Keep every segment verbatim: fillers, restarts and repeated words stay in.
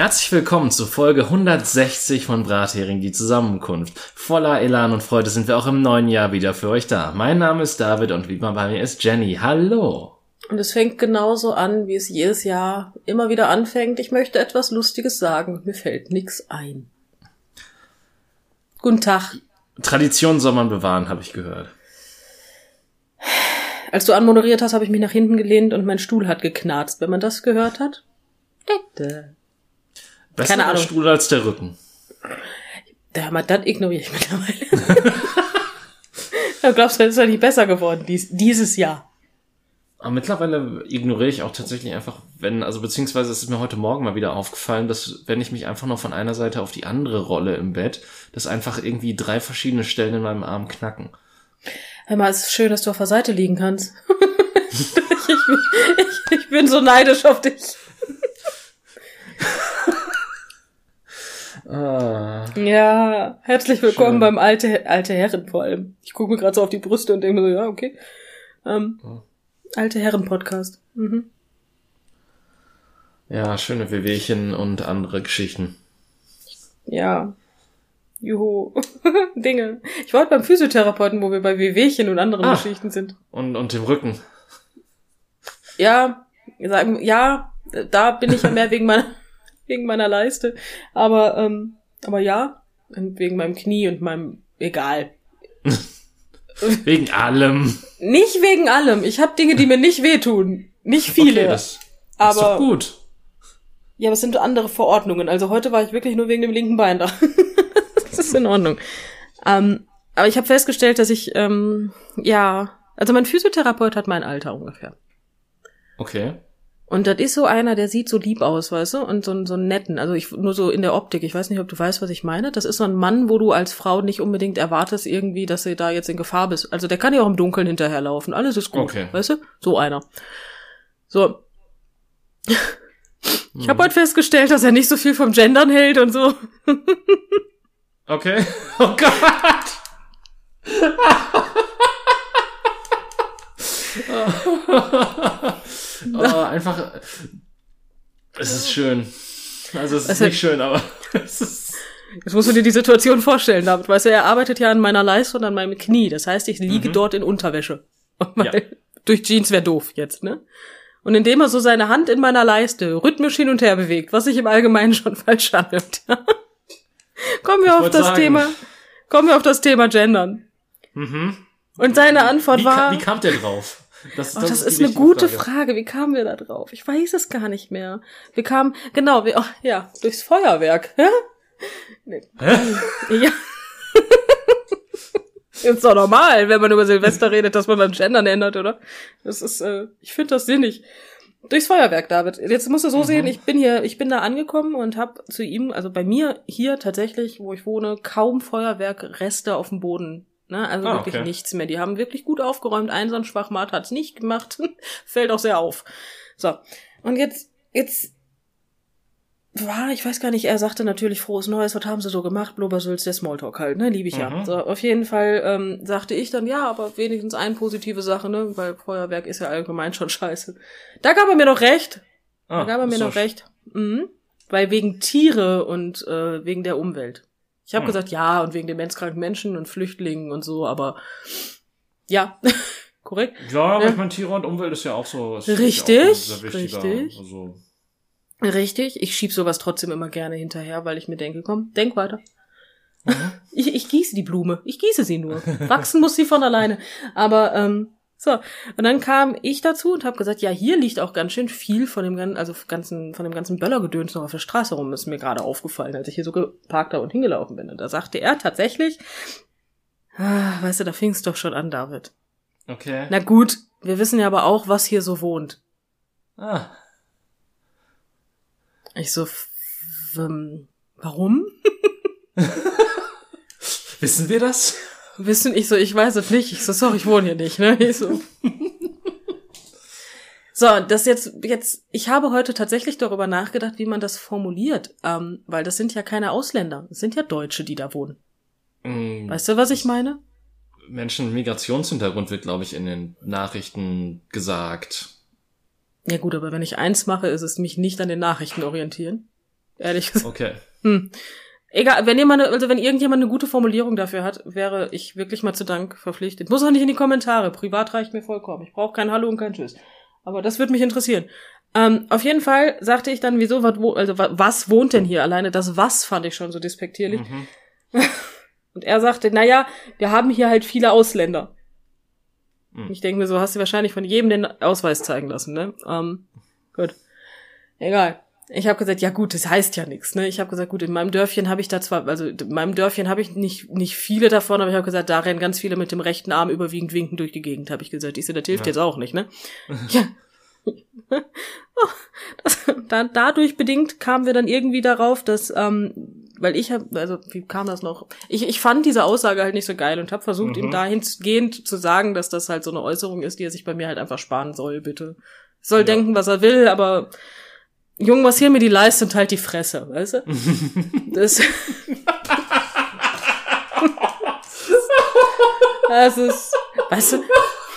Herzlich willkommen zu Folge hundertsechzig von Brathering, die Zusammenkunft. Voller Elan und Freude sind wir auch im neuen Jahr wieder für euch da. Mein Name ist David und wie immer bei mir ist Jenny. Hallo! Und es fängt genauso an, wie es jedes Jahr immer wieder anfängt. Ich möchte etwas Lustiges sagen. Mir fällt nichts ein. Guten Tag. Tradition soll man bewahren, habe ich gehört. Als du anmoderiert hast, habe ich mich nach hinten gelehnt und mein Stuhl hat geknarzt. Wenn man das gehört hat? Besser Keine der Stuhl als der Rücken. Ja, mal, das ignoriere ich mittlerweile. Du glaubst, das ist ja nicht besser geworden dies, dieses Jahr. Aber mittlerweile ignoriere ich auch tatsächlich einfach, wenn, also beziehungsweise es ist mir heute Morgen mal wieder aufgefallen, dass wenn ich mich einfach noch von einer Seite auf die andere rolle im Bett, dass einfach irgendwie drei verschiedene Stellen in meinem Arm knacken. Hör mal, es ist schön, dass du auf der Seite liegen kannst. ich, ich, ich bin so neidisch auf dich. Ah, ja, herzlich willkommen schön. beim alte alte Herren vor allem. Ich gucke mir gerade so auf die Brüste und denke mir so, ja, okay. Ähm, oh. Alte Herren Podcast. Mhm. Ja, schöne Wehwehchen und andere Geschichten. Ja. Juhu. Dinge. Ich war heute beim Physiotherapeuten, wo wir bei Wehwehchen und anderen ah. Geschichten sind. Und, und dem Rücken. Ja, sagen, ja, da bin ich ja mehr wegen meiner wegen meiner Leiste, aber ähm, aber ja, wegen meinem Knie und meinem, egal. Wegen allem. Nicht wegen allem. Ich habe Dinge, die mir nicht wehtun. Nicht viele. Okay, das, das aber, ist doch gut. Ja, aber es sind andere Verordnungen. Also heute war ich wirklich nur wegen dem linken Bein da. Das ist in Ordnung. Ähm, aber ich habe festgestellt, dass ich, ähm, ja, also mein Physiotherapeut hat mein Alter ungefähr. Okay. Und das ist so einer, der sieht so lieb aus, weißt du, und so, so einen netten, also ich nur so in der Optik, ich weiß nicht, ob du weißt, was ich meine, das ist so ein Mann, wo du als Frau nicht unbedingt erwartest irgendwie, dass du da jetzt in Gefahr bist. Also der kann ja auch im Dunkeln hinterherlaufen, alles ist gut, okay. Weißt du, so einer. So. Ich hm. habe heute festgestellt, dass er nicht so viel vom Gendern hält und so. Okay, oh Gott. Oh, einfach, es ist schön. Also es ist also, nicht schön, aber es ist... Jetzt musst du dir die Situation vorstellen, David. Weißt du, er arbeitet ja an meiner Leiste und an meinem Knie. Das heißt, ich liege mhm. dort in Unterwäsche. Weil, ja. Durch Jeans wäre doof jetzt, ne? Und indem er so seine Hand in meiner Leiste rhythmisch hin und her bewegt, was sich im Allgemeinen schon falsch anhört. Kommen wir ich auf das sagen. Thema, kommen wir auf das Thema Gendern. Mhm. Und seine Antwort wie, war... Wie kam der drauf? Das, oh, das, das ist, ist eine gute Frage. Frage. Wie kamen wir da drauf? Ich weiß es gar nicht mehr. Wir kamen, genau, wir, oh, ja, durchs Feuerwerk. Ja? Nee. Hä? Ja. Ist doch normal, wenn man über Silvester redet, dass man dann Gendern ändert, oder? Das ist, äh, ich finde das sinnig. Durchs Feuerwerk, David. Jetzt musst du so mhm. sehen, ich bin hier, ich bin da angekommen und habe zu ihm, also bei mir hier tatsächlich, wo ich wohne, kaum Feuerwerkreste auf dem Boden. Ne, also ah, wirklich okay. nichts mehr. Die haben wirklich gut aufgeräumt. Ein so ein Schwachmat hat's nicht gemacht. Fällt auch sehr auf. So. Und jetzt, jetzt war, ich weiß gar nicht, er sagte natürlich frohes Neues, was haben sie so gemacht? Blubbersülz, der Smalltalk halt, ne? Liebe ich ja. Mhm. So, auf jeden Fall ähm, sagte ich dann, ja, aber wenigstens eine positive Sache, ne? Weil Feuerwerk ist ja allgemein schon scheiße. Da gab er mir noch recht. Ah, da gab er mir noch recht. Mhm. Weil wegen Tiere und äh, wegen der Umwelt. Ich habe hm. gesagt, ja, und wegen den menschkranken Menschen und Flüchtlingen und so, aber ja, korrekt. Ja, aber ja. ich meine, Tiere und Umwelt ist ja auch so. Ist richtig, ja auch sehr richtig. Also. Richtig, ich schieb sowas trotzdem immer gerne hinterher, weil ich mir denke, komm, denk weiter. Mhm. Ich, ich gieße die Blume, ich gieße sie nur. Wachsen muss sie von alleine. Aber, ähm, so, und dann kam ich dazu und habe gesagt, ja, hier liegt auch ganz schön viel von dem ganzen, also ganzen, von dem ganzen Böllergedöns noch auf der Straße rum. Das ist mir gerade aufgefallen, als ich hier so geparkt habe und hingelaufen bin. Und da sagte er tatsächlich, ah, weißt du, da fing's doch schon an, David. Okay. Na gut, wir wissen ja aber auch, was hier so wohnt. Ah. Ich so, f- ähm, warum? Wissen wir das? Wissen, ich so, ich weiß es nicht. Ich so, sorry, ich wohne hier nicht, ne? Ich so. So, das jetzt, jetzt, ich habe heute tatsächlich darüber nachgedacht, wie man das formuliert, ähm, weil das sind ja keine Ausländer, das sind ja Deutsche, die da wohnen. Mm, weißt du, was ich meine? Menschen mit Migrationshintergrund wird, glaube ich, in den Nachrichten gesagt. Ja gut, aber wenn ich eins mache, ist es mich nicht an den Nachrichten orientieren. Ehrlich gesagt. Okay. Hm. Egal, wenn jemand, also wenn irgendjemand eine gute Formulierung dafür hat, wäre ich wirklich mal zu Dank verpflichtet. Muss auch nicht in die Kommentare. Privat reicht mir vollkommen. Ich brauche kein Hallo und kein Tschüss. Aber das würde mich interessieren. Ähm, auf jeden Fall sagte ich dann, wieso, was, wo, also was wohnt denn hier alleine? Das was fand ich schon so despektierlich. Mhm. Und er sagte, naja, wir haben hier halt viele Ausländer. Mhm. Ich denke mir so, hast du wahrscheinlich von jedem den Ausweis zeigen lassen, ne? Ähm, gut. Egal. Ich habe gesagt, ja gut, das heißt ja nichts, ne? Ich habe gesagt, gut, in meinem Dörfchen habe ich da zwar, also in meinem Dörfchen habe ich nicht nicht viele davon, aber ich habe gesagt, da rennen ganz viele mit dem rechten Arm überwiegend winkend durch die Gegend, habe ich gesagt. Ich so, das hilft ja. jetzt auch nicht, ne? Ja. das, da, dadurch bedingt kamen wir dann irgendwie darauf, dass, ähm, weil ich habe, also wie kam das noch? Ich ich fand diese Aussage halt nicht so geil und habe versucht, mhm. ihm dahingehend zu sagen, dass das halt so eine Äußerung ist, die er sich bei mir halt einfach sparen soll, bitte. Soll ja. denken, was er will, aber Junge, was hier mir die Leiste und halt die Fresse, weißt du? Das, das ist, weißt du?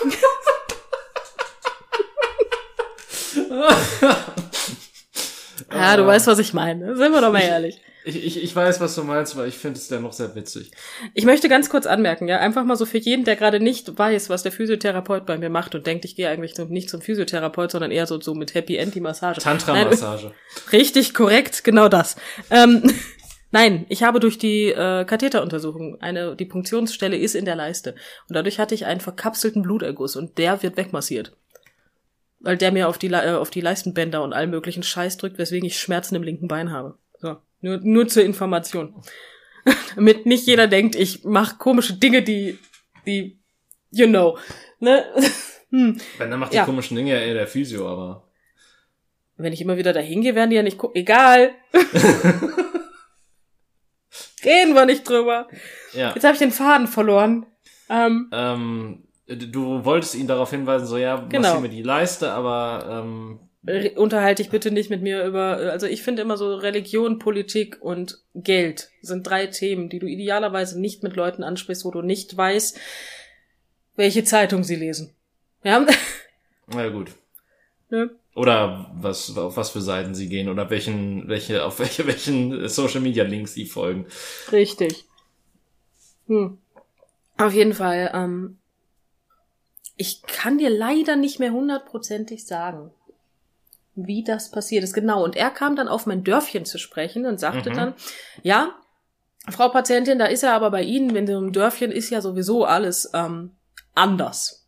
Ja, du weißt, was ich meine. Sind wir doch mal ehrlich. Ich, ich, ich weiß, was du meinst, weil ich finde es dennoch sehr witzig. Ich möchte ganz kurz anmerken, ja, einfach mal so für jeden, der gerade nicht weiß, was der Physiotherapeut bei mir macht und denkt, ich gehe eigentlich nicht zum Physiotherapeut, sondern eher so, so mit Happy End die Massage. Tantra-Massage. Richtig, korrekt, genau das. Ähm, nein, ich habe durch die äh, Katheteruntersuchung, eine, die Punktionsstelle ist in der Leiste und dadurch hatte ich einen verkapselten Bluterguss und der wird wegmassiert. Weil der mir auf die, äh, auf die Leistenbänder und allen möglichen Scheiß drückt, weswegen ich Schmerzen im linken Bein habe. So. Nur, nur zur Information. Damit nicht jeder denkt, ich mache komische Dinge, die, die, you know, ne? hm. Wenn, dann macht die ja. komischen Dinge ja eher der Physio, aber. Wenn ich immer wieder dahin gehe, werden die ja nicht gucken. Egal. Reden wir nicht drüber. Ja. Jetzt habe ich den Faden verloren. Ähm, ähm, du wolltest ihn darauf hinweisen, so, ja, genau. massier mir die Leiste, aber, ähm, unterhalte dich bitte nicht mit mir über, also ich finde immer so Religion, Politik und Geld sind drei Themen, die du idealerweise nicht mit Leuten ansprichst, wo du nicht weißt, welche Zeitung sie lesen. Ja? Na ja, gut. Ja. Oder was, auf was für Seiten sie gehen oder welchen, welche, auf welche, welchen Social Media Links sie folgen. Richtig. Hm. Auf jeden Fall, ähm, ich kann dir leider nicht mehr hundertprozentig sagen, wie das passiert ist. Genau. Und er kam dann auf mein Dörfchen zu sprechen und sagte mhm. dann, ja, Frau Patientin, da ist ja aber bei Ihnen, in dem Dörfchen ist ja sowieso alles ähm, anders.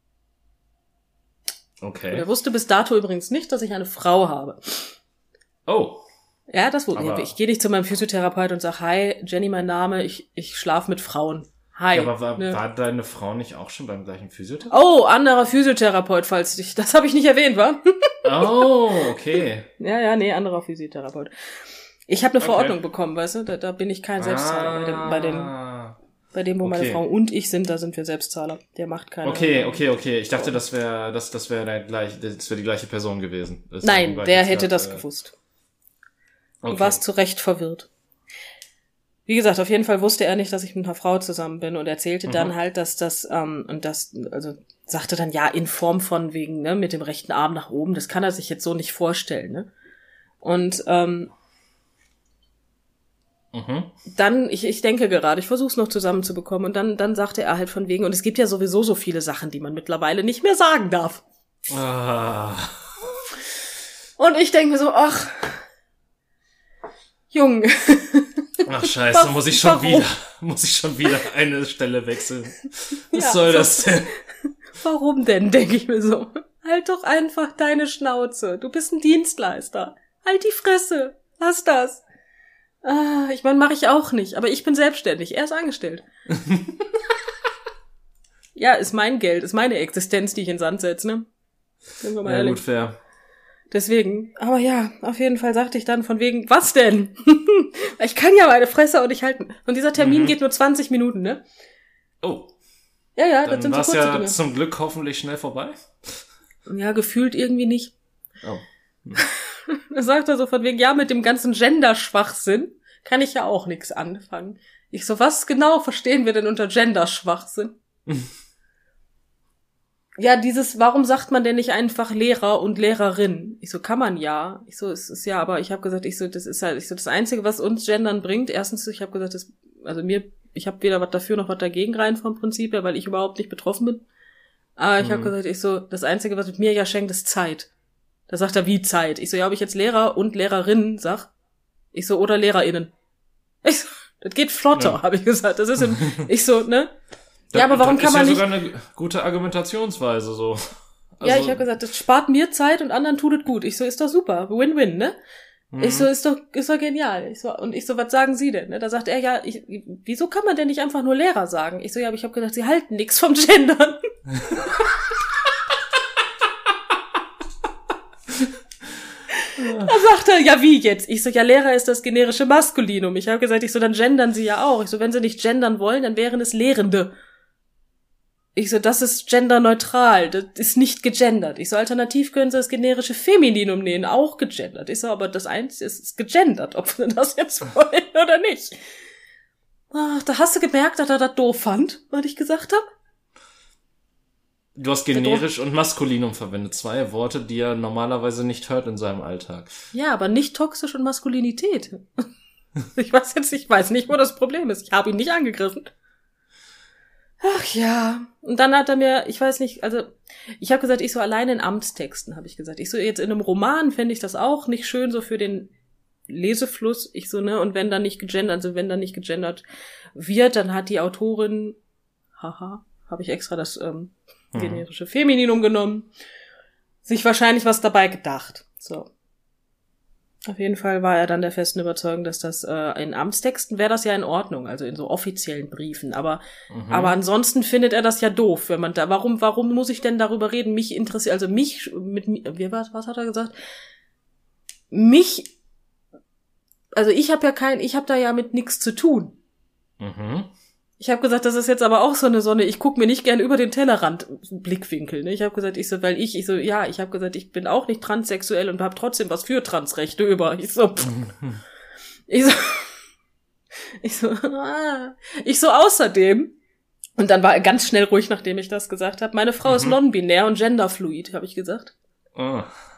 Okay. Und er wusste bis dato übrigens nicht, dass ich eine Frau habe. Oh. Ja, das wusste ich. Ich gehe nicht zu meinem Physiotherapeut und sage, hi, Jenny, mein Name, ich ich schlafe mit Frauen. Hi. Ja, aber war, ne? war deine Frau nicht auch schon beim gleichen Physiotherapeut? Oh, anderer Physiotherapeut, falls dich, das habe ich nicht erwähnt, wa? Oh, okay. Ja, ja, nee, anderer Physiotherapeut. Ich habe eine okay. Verordnung bekommen, weißt du, da, da bin ich kein Selbstzahler. Ah. Bei dem, bei dem, bei dem wo okay. meine Frau und ich sind, da sind wir Selbstzahler. Der macht keine. Okay, okay, okay. Ich dachte, das wäre, das, das wäre der gleich, das wäre die gleiche Person gewesen. Das Nein, der hätte das äh, gewusst. Okay. Du warst zu Recht verwirrt. Wie gesagt, auf jeden Fall wusste er nicht, dass ich mit einer Frau zusammen bin und erzählte mhm. dann halt, dass das, ähm, und das, also sagte dann, ja, in Form von wegen, ne, mit dem rechten Arm nach oben, das kann er sich jetzt so nicht vorstellen, ne? Und, ähm, mhm. dann, ich, ich denke gerade, ich versuche es noch zusammenzubekommen und dann, dann sagte er halt von wegen, und es gibt ja sowieso so viele Sachen, die man mittlerweile nicht mehr sagen darf. Ah. Und ich denke mir so, ach, Junge. Ach scheiße, warum? muss ich schon warum? wieder, muss ich schon wieder eine Stelle wechseln. Was ja, soll so, das denn? Warum denn, denke ich mir so. Halt doch einfach deine Schnauze. Du bist ein Dienstleister. Halt die Fresse. Lass das. Ah, ich meine, mache ich auch nicht. Aber ich bin selbstständig. Er ist angestellt. Ja, ist mein Geld, ist meine Existenz, die ich in den Sand setze, ne? Sind wir mal ja, ehrlich. Gut, fair. Deswegen, aber ja, auf jeden Fall sagte ich dann von wegen, was denn? Ich kann ja meine Fresse auch nicht halten. Und dieser Termin mhm. geht nur zwanzig Minuten, ne? Oh. Ja, ja, dann das sind so kurze ja Dinge. Zum Glück hoffentlich schnell vorbei. Ja, gefühlt irgendwie nicht. Oh. Hm. Da sagt er so von wegen, ja, mit dem ganzen Gender-Schwachsinn kann ich ja auch nichts anfangen. Ich so, was genau verstehen wir denn unter Gender-Schwachsinn? ja, dieses, warum sagt man denn nicht einfach Lehrer und Lehrerin? Ich so, kann man ja. Ich so, es ist ja, aber ich habe gesagt, ich so, das ist halt, ich so, das Einzige, was uns Gendern bringt, erstens, ich habe gesagt, das, also mir, ich habe weder was dafür noch was dagegen rein vom Prinzip her, weil ich überhaupt nicht betroffen bin. Aber ich mhm. habe gesagt, ich so, das Einzige, was mit mir ja schenkt, ist Zeit. Da sagt er, wie Zeit? Ich so, ja, ob ich jetzt Lehrer und Lehrerinnen sag? Ich so, oder LehrerInnen. Ich so, das geht flotter, ja. habe ich gesagt. Das ist im, ich so, ne? Da, ja, aber warum kann man nicht... Das ist ja sogar eine gute Argumentationsweise, so. Also, ja, ich habe gesagt, das spart mir Zeit und anderen tut es gut. Ich so, ist doch super. Win-win, ne? Mhm. Ich so, ist doch, ist doch genial. Ich so, und ich so, was sagen Sie denn? Ne? Da sagt er, ja, ich, wieso kann man denn nicht einfach nur Lehrer sagen? Ich so, ja, aber ich habe gesagt, Sie halten nichts vom Gendern. Da sagt er, ja, wie jetzt? Ich so, ja, Lehrer ist das generische Maskulinum. Ich habe gesagt, ich so, dann gendern Sie ja auch. Ich so, wenn Sie nicht gendern wollen, dann wären es Lehrende. Ich so, das ist genderneutral, das ist nicht gegendert. Ich so, alternativ können Sie das generische Femininum nehmen, auch gegendert. Ich so, aber das Einzige ist, ist gegendert, ob wir das jetzt wollen oder nicht. Ach, da hast du gemerkt, dass er das doof fand, was ich gesagt habe. Du hast generisch und Maskulinum verwendet, zwei Worte, die er normalerweise nicht hört in seinem Alltag. Ja, aber nicht toxisch und Maskulinität. Ich weiß jetzt, ich weiß nicht, wo das Problem ist. Ich habe ihn nicht angegriffen. Ach ja. Und dann hat er mir, ich weiß nicht, also ich habe gesagt, ich so alleine in Amtstexten, habe ich gesagt. Ich so, jetzt in einem Roman fände ich das auch nicht schön, so für den Lesefluss. Ich so, ne, und wenn dann nicht gegendert, also wenn dann nicht gegendert wird, dann hat die Autorin, haha, habe ich extra das ähm, generische Femininum genommen, sich wahrscheinlich was dabei gedacht. So. Auf jeden Fall war er dann der festen Überzeugung, dass das äh, in Amtstexten wäre das ja in Ordnung, also in so offiziellen Briefen, aber mhm. aber ansonsten findet er das ja doof, wenn man da, warum warum muss ich denn darüber reden? Mich interessiert, also mich mit wie was was hat er gesagt? Mich, also ich habe ja kein, ich habe da ja mit nichts zu tun. Mhm. Ich habe gesagt, das ist jetzt aber auch so eine Sonne, ich gucke mir nicht gern über den Tellerrand Blickwinkel, ne? Ich habe gesagt, ich so, weil ich, ich so, ja, ich habe gesagt, ich bin auch nicht transsexuell und habe trotzdem was für Transrechte über. Ich so, pff. ich so, ich so, ah. ich so, außerdem, und dann war er ganz schnell ruhig, nachdem ich das gesagt habe, meine Frau mhm. ist non-binär und genderfluid, habe ich gesagt. Oh.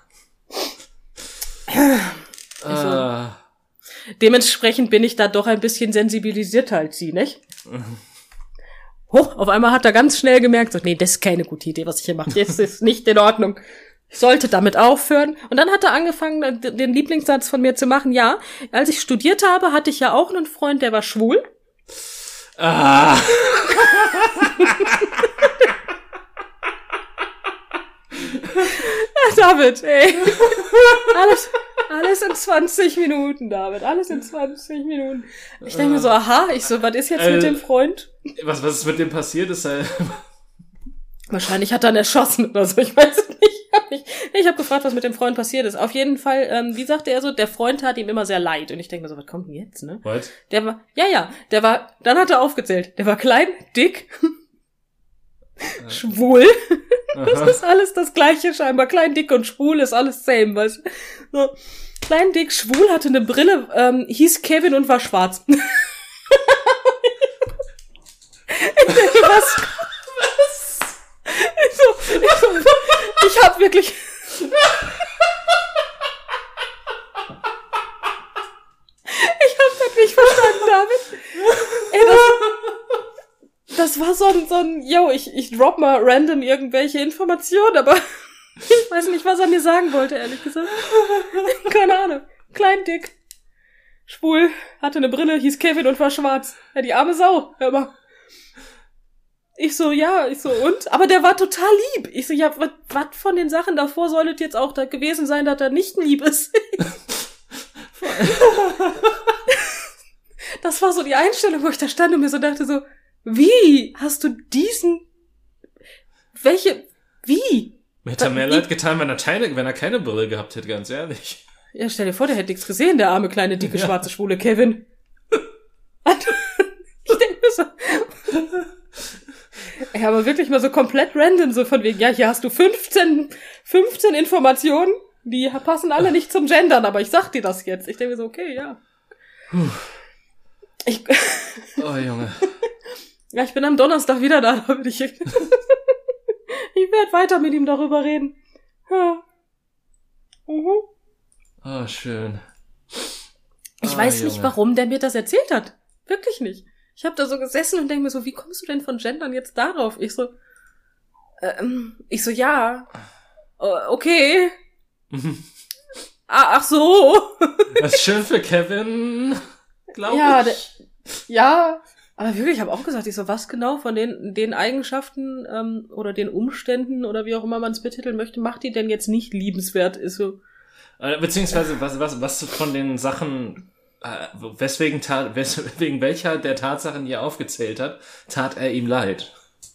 Ich so, uh. Dementsprechend bin ich da doch ein bisschen sensibilisierter als sie, nicht? Hoch, auf einmal hat er ganz schnell gemerkt, so, nee, das ist keine gute Idee, was ich hier mache. Das ist nicht in Ordnung. Ich sollte damit aufhören. Und dann hat er angefangen, den Lieblingssatz von mir zu machen. Ja, als ich studiert habe, hatte ich ja auch einen Freund, der war schwul. Ah. David, ey. Alles, alles in zwanzig Minuten, David. Alles in zwanzig Minuten. Ich denke mir so, aha, ich so, was ist jetzt äh, mit dem Freund? Was, was ist mit dem passiert? Ist er Wahrscheinlich hat er ihn erschossen oder so, ich weiß es nicht. Ich habe nicht, ich hab gefragt, was mit dem Freund passiert ist. Auf jeden Fall, ähm, wie sagte er so, der Freund tat ihm immer sehr leid. Und ich denke mir so, was kommt denn jetzt, ne? What? Der war, ja, ja, der war, dann hat er aufgezählt. Der war klein, dick, äh. schwul. Aha. Das ist alles das Gleiche scheinbar. Klein, dick und schwul ist alles same, weißt du? So. Klein, dick, schwul, hatte eine Brille, ähm, hieß Kevin und war schwarz. Ich denke, was? Was? Ich so, ich so, ich hab wirklich... Ich hab das nicht verstanden, David. Ey, das, das war so ein, so ein, yo, ich, ich drop mal random irgendwelche Informationen, aber ich weiß nicht, was er mir sagen wollte, ehrlich gesagt. Keine Ahnung. Klein, dick, schwul, hatte eine Brille, hieß Kevin und war schwarz. Ja, die arme Sau, hör mal. Ich so, ja, ich so, und? Aber der war total lieb. Ich so, ja, was von den Sachen davor soll es jetzt auch da gewesen sein, dass er nicht lieb ist? Das war so die Einstellung, wo ich da stand und mir so dachte so, wie hast du diesen, welche, wie? Hätte er mehr leid getan, wenn er keine, wenn er keine Brille gehabt hätte, ganz ehrlich. Ja, stell dir vor, der hätte nichts gesehen, der arme, kleine, dicke, ja. schwarze, schwule Kevin. Ich denke mir so, ja, aber wirklich mal so komplett random, so von wegen, ja, hier hast du fünfzehn, fünfzehn Informationen, die passen alle nicht zum Gendern, aber ich sag dir das jetzt. Ich denke mir so, okay, ja. Ich, oh, Junge. Ja, ich bin am Donnerstag wieder da, da bin ich, ich bin werde weiter mit ihm darüber reden. Ja. Mhm. Oh, schön. Ich oh, weiß Junge. nicht, warum der mir das erzählt hat. Wirklich nicht. Ich habe da so gesessen und denke mir so, wie kommst du denn von Gendern jetzt darauf? Ich so, ähm, ich so, ja, äh, okay. ah, ach so. Das ist schön für Kevin, glaube ja, ich. Der, ja, aber wirklich, ich habe auch gesagt, ich so, was genau von den den Eigenschaften ähm, oder den Umständen oder wie auch immer man es betiteln möchte, macht die denn jetzt nicht liebenswert? Ist so. Äh, Beziehungsweise, was, was, was von den Sachen, äh, weswegen, tat, weswegen welcher der Tatsachen, die er aufgezählt hat, tat er ihm leid?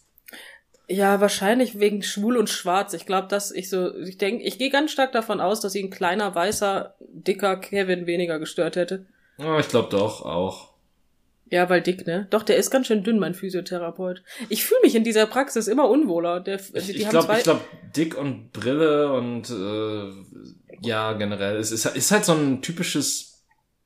Ja, wahrscheinlich wegen schwul und schwarz. Ich glaube, dass ich so, ich denke, ich gehe ganz stark davon aus, dass ihn ein kleiner, weißer, dicker Kevin weniger gestört hätte. Oh, ich glaube doch, auch. Ja, weil dick, ne? Doch, der ist ganz schön dünn, mein Physiotherapeut. Ich fühle mich in dieser Praxis immer unwohler. Der, die, Ich, die ich haben glaube, zwei... ich glaube, dick und Brille und äh, ja, generell. Es ist, ist halt so ein typisches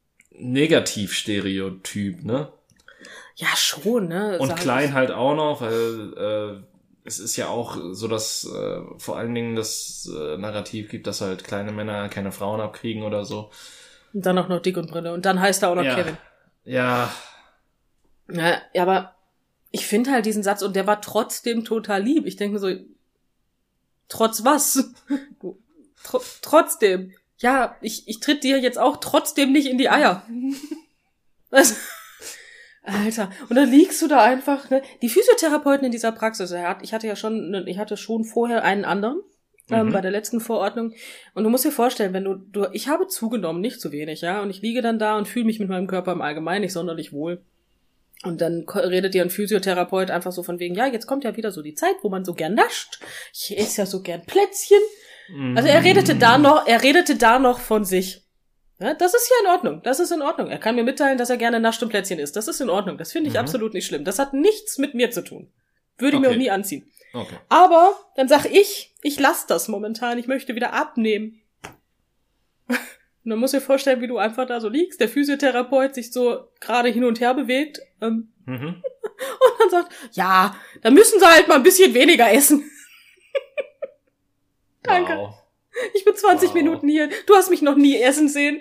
Negativstereotyp, ne? Ja, schon, ne? Und Sag klein ich. halt auch noch, weil äh, es ist ja auch so, dass äh, vor allen Dingen das äh, Narrativ gibt, dass halt kleine Männer keine Frauen abkriegen oder so. Und dann auch noch dick und Brille. Und dann heißt er auch noch Ja. Kevin. Ja, Ja, aber ich finde halt diesen Satz, und der war trotzdem total lieb. Ich denke mir so, trotz was? Tr- trotzdem. Ja, ich, ich tritt dir jetzt auch trotzdem nicht in die Eier. Was? Alter, und dann liegst du da einfach, ne? Die Physiotherapeuten in dieser Praxis, er hat, ich hatte ja schon, ne, ich hatte schon vorher einen anderen, ähm, Mhm. bei der letzten Verordnung. Und du musst dir vorstellen, wenn du, du, ich habe zugenommen, nicht zu wenig, ja, und ich liege dann da und fühle mich mit meinem Körper im Allgemeinen nicht sonderlich wohl. Und dann ko- redet dir ein Physiotherapeut einfach so von wegen, ja, jetzt kommt ja wieder so die Zeit, wo man so gern nascht. Ich esse ja so gern Plätzchen. Also er redete da noch, er redete da noch von sich. Ja, das ist ja in Ordnung. Das ist in Ordnung. Er kann mir mitteilen, dass er gerne nascht und Plätzchen isst. Das ist in Ordnung. Das finde ich Mhm. absolut nicht schlimm. Das hat nichts mit mir zu tun. Würde ich mir Okay. auch nie anziehen. Okay. Aber dann sag ich, ich lasse das momentan. Ich möchte wieder abnehmen. Und dann musst du dir vorstellen, wie du einfach da so liegst, der Physiotherapeut sich so gerade hin und her bewegt ähm, Mhm. und dann sagt, ja, dann müssen sie halt mal ein bisschen weniger essen. Danke. Wow. Ich bin zwanzig Wow. Minuten hier. Du hast mich noch nie essen sehen.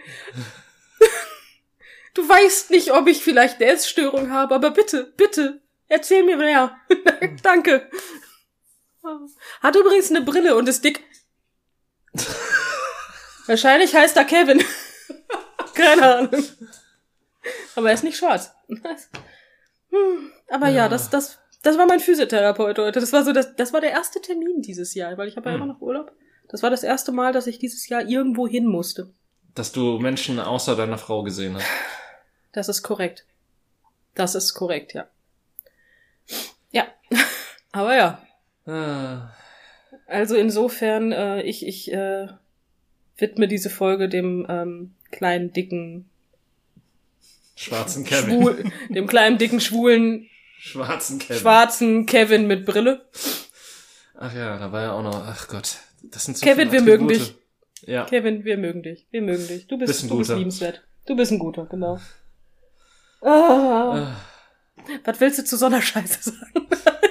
Du weißt nicht, ob ich vielleicht eine Essstörung habe, aber bitte, bitte, erzähl mir mehr. Danke. Hat übrigens eine Brille und ist dick. Wahrscheinlich heißt er Kevin. Keine Ahnung. Aber er ist nicht schwarz. Hm, aber ja, Ja. das, das, das war mein Physiotherapeut heute. Das war so, das, das war der erste Termin dieses Jahr, weil ich habe ja Hm. immer noch Urlaub. Das war das erste Mal, dass ich dieses Jahr irgendwo hin musste. Dass du Menschen außer deiner Frau gesehen hast. Das ist korrekt. Das ist korrekt, ja. Ja. Aber ja. Ah. Also insofern, äh, ich, ich äh, widme diese Folge dem ähm, kleinen, dicken, Schwarzen Kevin. schwul, dem kleinen, dicken, schwulen, Schwarzen Kevin. schwarzen Kevin mit Brille. Ach ja, da war ja auch noch, ach Gott. Das sind so Kevin, viele wir mögen Attribute. dich. Ja. Kevin, wir mögen dich. Wir mögen dich. Du bist, Bist ein du bist Guter. liebenswert. Du bist ein Guter, genau. Ah, Ah. was willst du zu so einer Scheiße sagen?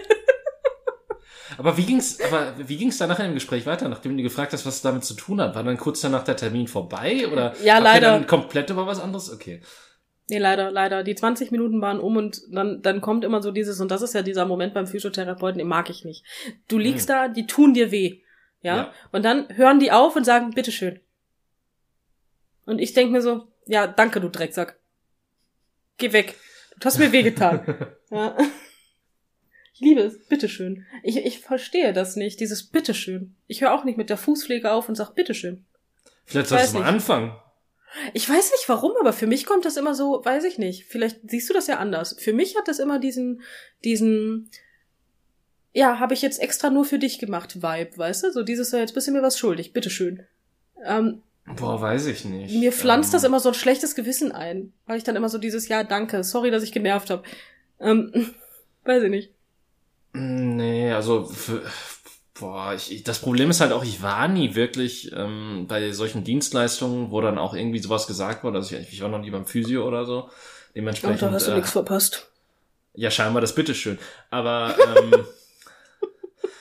Aber wie ging's, aber wie ging's danach im Gespräch weiter, nachdem du gefragt hast, was es damit zu tun hat? War dann kurz danach der Termin vorbei oder Ja, habt ihr leider. dann komplett über was anderes? Okay. Nee, leider, leider. Die zwanzig Minuten waren um und dann, dann kommt immer so dieses, und das ist ja dieser Moment beim Physiotherapeuten, den mag ich nicht. Du liegst Hm. da, die tun dir weh. Ja? Ja. Und dann hören die auf und sagen, bitteschön. Und ich denk mir so, ja, danke, du Drecksack. Geh weg. Du hast mir wehgetan. Ja. Ich liebe es. Bitteschön. Ich, ich verstehe das nicht, dieses Bitteschön. Ich höre auch nicht mit der Fußpflege auf und sag Bitteschön. Vielleicht Weiß solltest du mal nicht. anfangen. Ich weiß nicht warum, aber für mich kommt das immer so, weiß ich nicht. Vielleicht siehst du das ja anders. Für mich hat das immer diesen, diesen, ja, habe ich jetzt extra nur für dich gemacht, Vibe, weißt du? So dieses, so, jetzt bist du mir was schuldig, bitteschön. Ähm, Boah, weiß ich nicht. mir pflanzt ähm, das immer so ein schlechtes Gewissen ein, weil ich dann immer so dieses, ja, danke, sorry, dass ich genervt habe. Ähm, weiß ich nicht. Nee, also für, boah, ich, ich, das Problem ist halt auch, ich war nie wirklich ähm, bei solchen Dienstleistungen, wo dann auch irgendwie sowas gesagt wurde. Also ich, ich war noch nie beim Physio oder so. Und Dementsprechend. da hast du äh, nichts verpasst. Ja, scheinbar das Bitteschön. Aber ähm,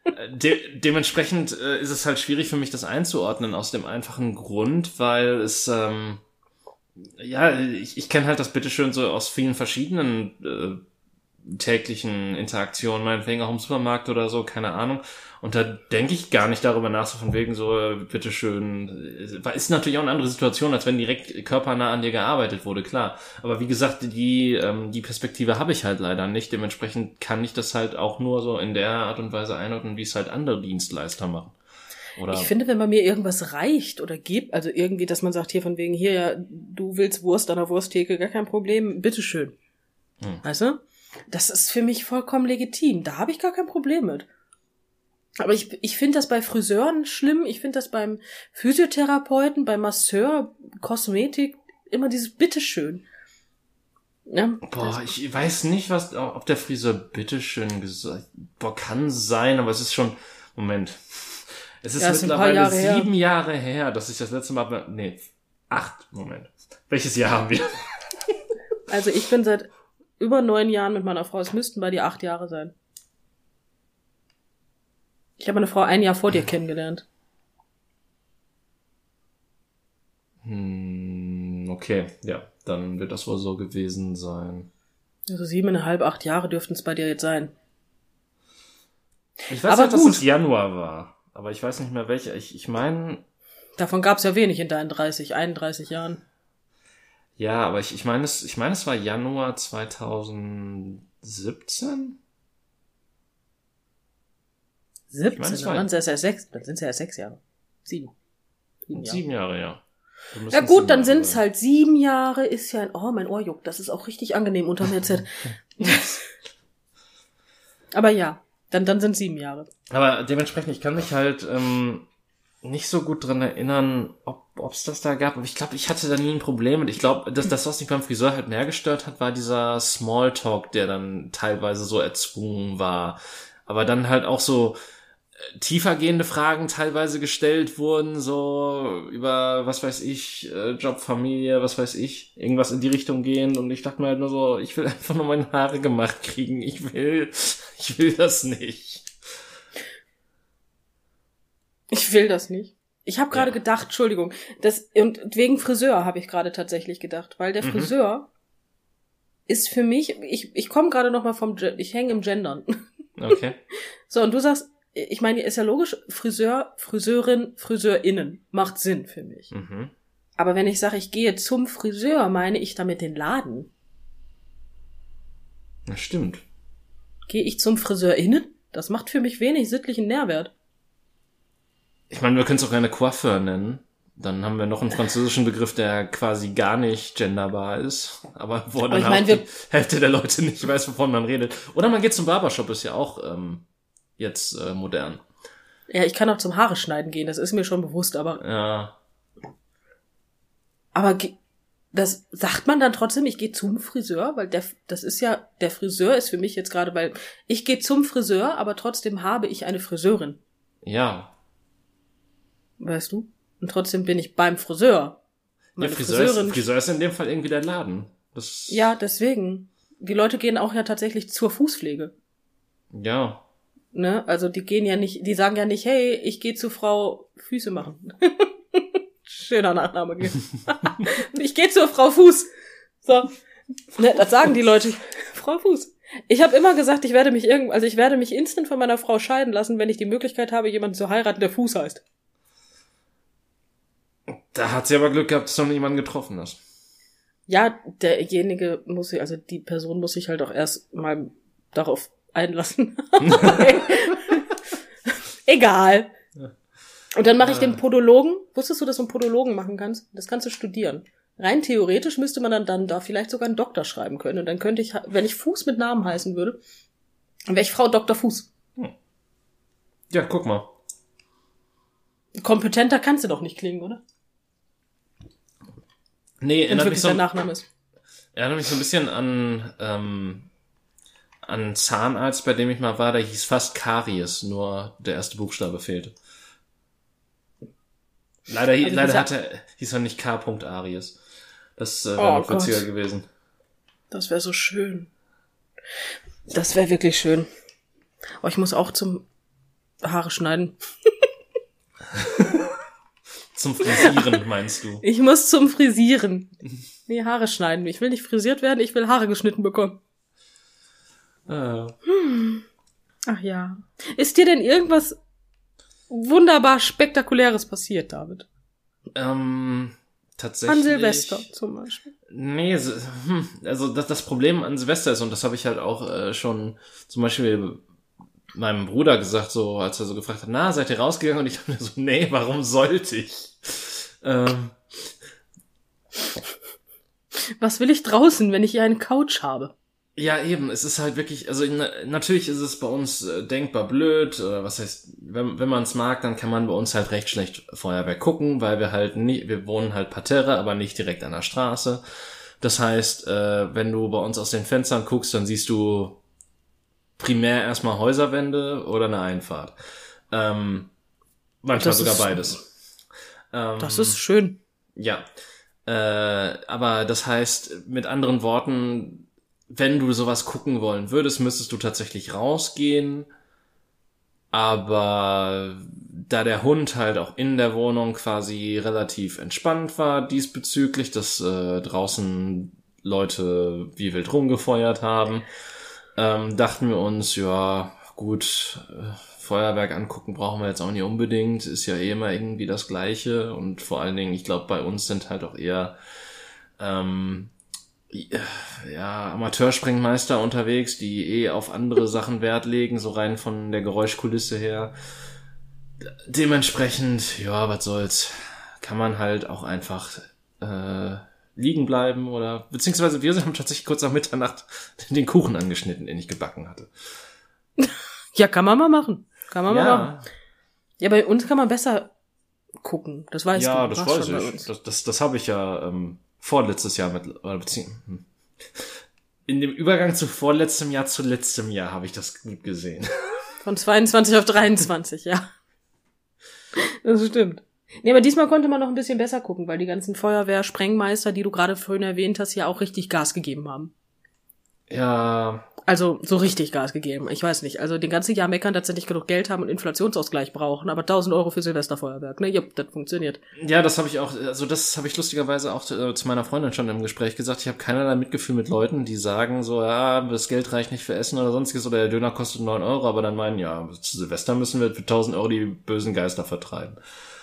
De- dementsprechend äh, ist es halt schwierig für mich, das einzuordnen, aus dem einfachen Grund, weil es, ähm, ja, ich, ich kenne halt das Bitteschön so aus vielen verschiedenen äh, täglichen Interaktionen, meinetwegen auch im Supermarkt oder so, keine Ahnung. Und da denke ich gar nicht darüber nach, so von wegen so, äh, bitteschön. Ist natürlich auch eine andere Situation, als wenn direkt körpernah an dir gearbeitet wurde, klar. Aber wie gesagt, die ähm, die Perspektive habe ich halt leider nicht. Dementsprechend kann ich das halt auch nur so in der Art und Weise einordnen, wie es halt andere Dienstleister machen. Oder ich finde, wenn man mir irgendwas reicht oder gibt, also irgendwie, dass man sagt, hier von wegen, hier, ja, du willst Wurst an der Wursttheke, gar kein Problem, bitteschön. Hm. Weißt du? Das ist für mich vollkommen legitim. Da habe ich gar kein Problem mit. Aber ich, ich finde das bei Friseuren schlimm. Ich finde das beim Physiotherapeuten, beim Masseur, Kosmetik, immer dieses Bitteschön. Ja, boah, ich weiß nicht, was, ob der Friseur bitteschön gesagt, boah, kann sein, aber es ist schon, Moment. Es ist ja, mittlerweile Jahre sieben her. Jahre her, dass ich das letzte Mal, nee, acht, Moment. Welches Jahr haben wir? Also ich bin seit über neun Jahren mit meiner Frau. Es müssten bei dir acht Jahre sein. Ich habe meine Frau ein Jahr vor dir kennengelernt. Hm, okay, ja, dann wird das wohl so gewesen sein. Also siebeneinhalb, acht Jahre dürften es bei dir jetzt sein. Ich weiß aber nicht, dass es Januar war, aber ich weiß nicht mehr welcher. Ich, ich meine... Davon gab es ja wenig in deinen dreißig, einunddreißig Jahren. Ja, aber ich, ich meine, es, ich meine, es war Januar zweitausendsiebzehn? siebzehn, ich mein, dann sind es ja sechs, dann sind es ja sechs Jahre. Sieben. Sieben Jahre, Sieben Jahre ja. Ja gut, dann sind es halt sieben Jahre, ist ja ein, oh, mein Ohr juckt, das ist auch richtig angenehm unterm Headset. Aber ja, dann, dann sind sieben Jahre. Aber dementsprechend, ich kann mich halt ähm, nicht so gut dran erinnern, ob es das da gab. Aber ich glaube, ich hatte da nie ein Problem mit. Ich glaube, dass das, was mich beim Friseur halt mehr gestört hat, war dieser Smalltalk, der dann teilweise so erzwungen war. Aber dann halt auch so tiefergehende Fragen teilweise gestellt wurden, so über, was weiß ich, Job, Familie, was weiß ich, irgendwas in die Richtung gehen. Und ich dachte mir halt nur so, ich will einfach nur meine Haare gemacht kriegen. Ich will, ich will das nicht. Ich will das nicht. Ich habe gerade ja. gedacht, Entschuldigung, das, und wegen Friseur habe ich gerade tatsächlich gedacht, weil der mhm. Friseur ist für mich, ich, ich komme gerade noch mal vom, ich hänge im Gendern. Okay. So, und du sagst, ich meine, ist ja logisch, Friseur, Friseurin, FriseurInnen macht Sinn für mich. Mhm. Aber wenn ich sage, ich gehe zum Friseur, meine ich damit den Laden. Das stimmt. Gehe ich zum FriseurInnen? Das macht für mich wenig sittlichen Nährwert. Ich meine, wir können es auch eine Coiffeur nennen. Dann haben wir noch einen französischen Begriff, der quasi gar nicht genderbar ist. Aber wo dann aber ich mein, auch die Hälfte der Leute nicht weiß, wovon man redet. Oder man geht zum Barbershop, ist ja auch ähm, jetzt äh, modern. Ja, ich kann auch zum Haare schneiden gehen, das ist mir schon bewusst, aber... Ja. Aber das sagt man dann trotzdem, ich gehe zum Friseur, weil der, das ist ja, der Friseur ist für mich jetzt gerade, weil ich gehe zum Friseur, aber trotzdem habe ich eine Friseurin. Ja. Weißt du? Und trotzdem bin ich beim Friseur. Meine ja, Friseur ist, Friseur ist in dem Fall irgendwie der Laden. Das ja, deswegen. Die Leute gehen auch ja tatsächlich zur Fußpflege. Ja. Ne? Also die gehen ja nicht, die sagen ja nicht, hey, ich gehe zu Frau Füße machen. Schöner Nachname. Ich gehe zur Frau Fuß. So. Ne, das sagen die Leute. Frau Fuß. Ich habe immer gesagt, ich werde mich irgend, also ich werde mich instant von meiner Frau scheiden lassen, wenn ich die Möglichkeit habe, jemanden zu heiraten, der Fuß heißt. Da hat sie aber Glück gehabt, dass du noch jemanden getroffen hast. Ja, derjenige muss sich, also die Person muss sich halt auch erst mal darauf einlassen. Egal. Und dann mache ich den Podologen. Wusstest du, dass du einen Podologen machen kannst? Das kannst du studieren. Rein theoretisch müsste man dann, dann da vielleicht sogar einen Doktor schreiben können. Und dann könnte ich, wenn ich Fuß mit Namen heißen würde, dann wäre ich Frau Doktor Fuß. Hm. Ja, guck mal. Kompetenter kannst du doch nicht klingen, oder? Nee, erinnert mich so, der Nachname ist. Erinnert mich so ein bisschen an, ähm, an Zahnarzt, bei dem ich mal war, der hieß fast Karies, nur der erste Buchstabe fehlte. Leider, also leider hatte, hieß er nicht K. Aries. Das äh, wäre oh noch witziger gewesen. Das wäre so schön. Das wäre wirklich schön. Aber ich muss auch zum, Haare schneiden. Zum Frisieren, meinst du? Ich muss zum Frisieren. Nee, Haare schneiden. Ich will nicht frisiert werden, ich will Haare geschnitten bekommen. Äh. Hm. Ach ja. Ist dir denn irgendwas wunderbar Spektakuläres passiert, David? Ähm, tatsächlich. An Silvester zum Beispiel. Nee, also das, das Problem an Silvester ist, und das habe ich halt auch äh, schon zum Beispiel meinem Bruder gesagt, so als er so gefragt hat, na, seid ihr rausgegangen? Und ich dachte mir so, nee, warum sollte ich? Ähm. Was will ich draußen, wenn ich hier eine Couch habe? Ja, eben, es ist halt wirklich, also na, natürlich ist es bei uns äh, denkbar blöd, oder was heißt, wenn, wenn man es mag, dann kann man bei uns halt recht schlecht Feuerwerk gucken, weil wir halt nicht, wir wohnen halt parterre, aber nicht direkt an der Straße. Das heißt, äh, wenn du bei uns aus den Fenstern guckst, dann siehst du primär erstmal Häuserwände oder eine Einfahrt. Ähm, manchmal Das sogar ist- beides. Ähm, Das ist schön. Ja, äh, aber das heißt, mit anderen Worten, wenn du sowas gucken wollen würdest, müsstest du tatsächlich rausgehen. Aber da der Hund halt auch in der Wohnung quasi relativ entspannt war diesbezüglich, dass äh, draußen Leute wie wild rumgefeuert haben, ähm, dachten wir uns, ja gut, äh, Feuerwerk angucken brauchen wir jetzt auch nicht unbedingt, ist ja eh immer irgendwie das Gleiche. Und vor allen Dingen, ich glaube, bei uns sind halt auch eher ähm, ja, Amateurspringmeister unterwegs, die eh auf andere Sachen Wert legen, so rein von der Geräuschkulisse her. Dementsprechend, ja, was soll's, kann man halt auch einfach äh, liegen bleiben oder, beziehungsweise wir haben tatsächlich kurz nach Mitternacht den Kuchen angeschnitten, den ich gebacken hatte. Ja, kann man mal machen. Kann man mal Ja, machen. Ja, bei uns kann man besser gucken. Das weißt ja, du. das Warst weiß schon bei ich. uns. Das, das, das habe ich ja ähm, vorletztes Jahr mit, oder beziehungsweise in dem Übergang zu vorletztem Jahr zu letztem Jahr habe ich das gut gesehen. Von zweiundzwanzig auf dreiundzwanzig, ja. Das stimmt. Nee, aber diesmal konnte man noch ein bisschen besser gucken, weil die ganzen Feuerwehr-Sprengmeister, die du gerade vorhin erwähnt hast, ja auch richtig Gas gegeben haben. Ja, Also so richtig Gas gegeben. Ich weiß nicht. Also den ganzen Jahr meckern, dass sie nicht genug Geld haben und Inflationsausgleich brauchen, aber tausend Euro für Silvesterfeuerwerk. Ne, jupp, das funktioniert. ja, das habe ich auch, also das habe ich lustigerweise auch äh, zu meiner Freundin schon im Gespräch gesagt. Ich habe keinerlei Mitgefühl mit Leuten, die sagen so, ja, das Geld reicht nicht für Essen oder sonstiges oder der Döner kostet neun Euro, aber dann meinen, ja, zu Silvester müssen wir für tausend Euro die bösen Geister vertreiben.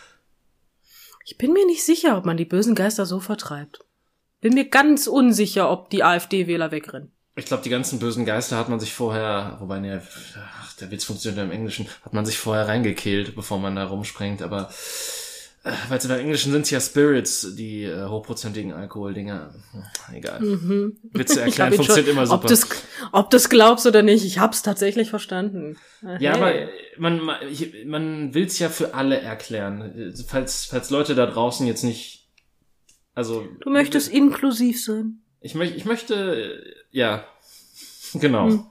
Ich bin mir nicht sicher, ob man die bösen Geister so vertreibt. Bin mir ganz unsicher, ob die AfD-Wähler wegrennen. Ich glaube, die ganzen bösen Geister hat man sich vorher, wobei, ne, ach, der Witz funktioniert ja im Englischen, hat man sich vorher reingekillt, bevor man da rumspringt, aber äh, weil im Englischen sind es ja Spirits, die äh, hochprozentigen Alkoholdinger. Hm, egal. Mhm. Witze Ich hab erklären ihn funktioniert schon, immer super. Ob du's, ob du's glaubst oder nicht, ich hab's tatsächlich verstanden. Ja, Hey. aber man, man, ich- man will's ja für alle erklären. Falls, falls Leute da draußen jetzt nicht, also. Du möchtest inklusiv sein. Ich möchte, ich möchte, äh, ja, genau. Hm.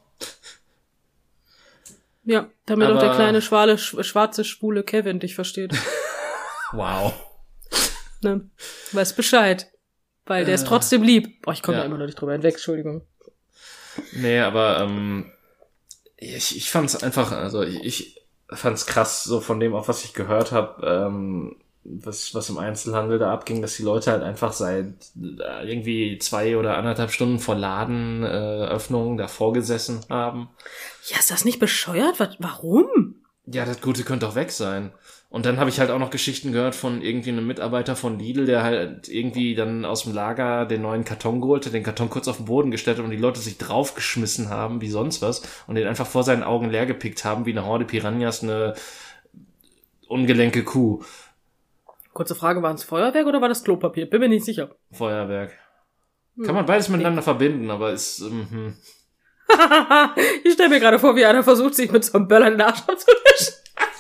Ja, damit Aber- auch der kleine schwale, sch- schwarze, schwule Kevin dich versteht. Wow. Ne? Weiß Bescheid. Weil der ist Äh, trotzdem lieb. Boah, ich komme ja. da immer noch nicht drüber hinweg, Entschuldigung. Nee, aber ähm, ich, ich fand's einfach, also ich, ich fand's krass, so von dem, auch was ich gehört habe, ähm, was, was im Einzelhandel da abging, dass die Leute halt einfach seit äh, irgendwie zwei oder anderthalb Stunden vor Ladenöffnung äh, Öffnung davor gesessen haben. Ja, ist das nicht bescheuert? Was, warum? Ja, das Gute könnte auch weg sein. Und dann habe ich halt auch noch Geschichten gehört von irgendwie einem Mitarbeiter von Lidl, der halt irgendwie dann aus dem Lager den neuen Karton geholt hat, den Karton kurz auf den Boden gestellt hat und die Leute sich draufgeschmissen haben, wie sonst was, und den einfach vor seinen Augen leer gepickt haben, wie eine Horde Piranhas, eine ungelenke Kuh. Kurze Frage, war es Feuerwerk oder war das Klopapier? Bin mir nicht sicher. Feuerwerk. Hm. Kann man beides miteinander verbinden, aber ist, ähm, hm. Ich stelle mir gerade vor, wie einer versucht, sich mit so einem Böller den Arsch abzuwischen.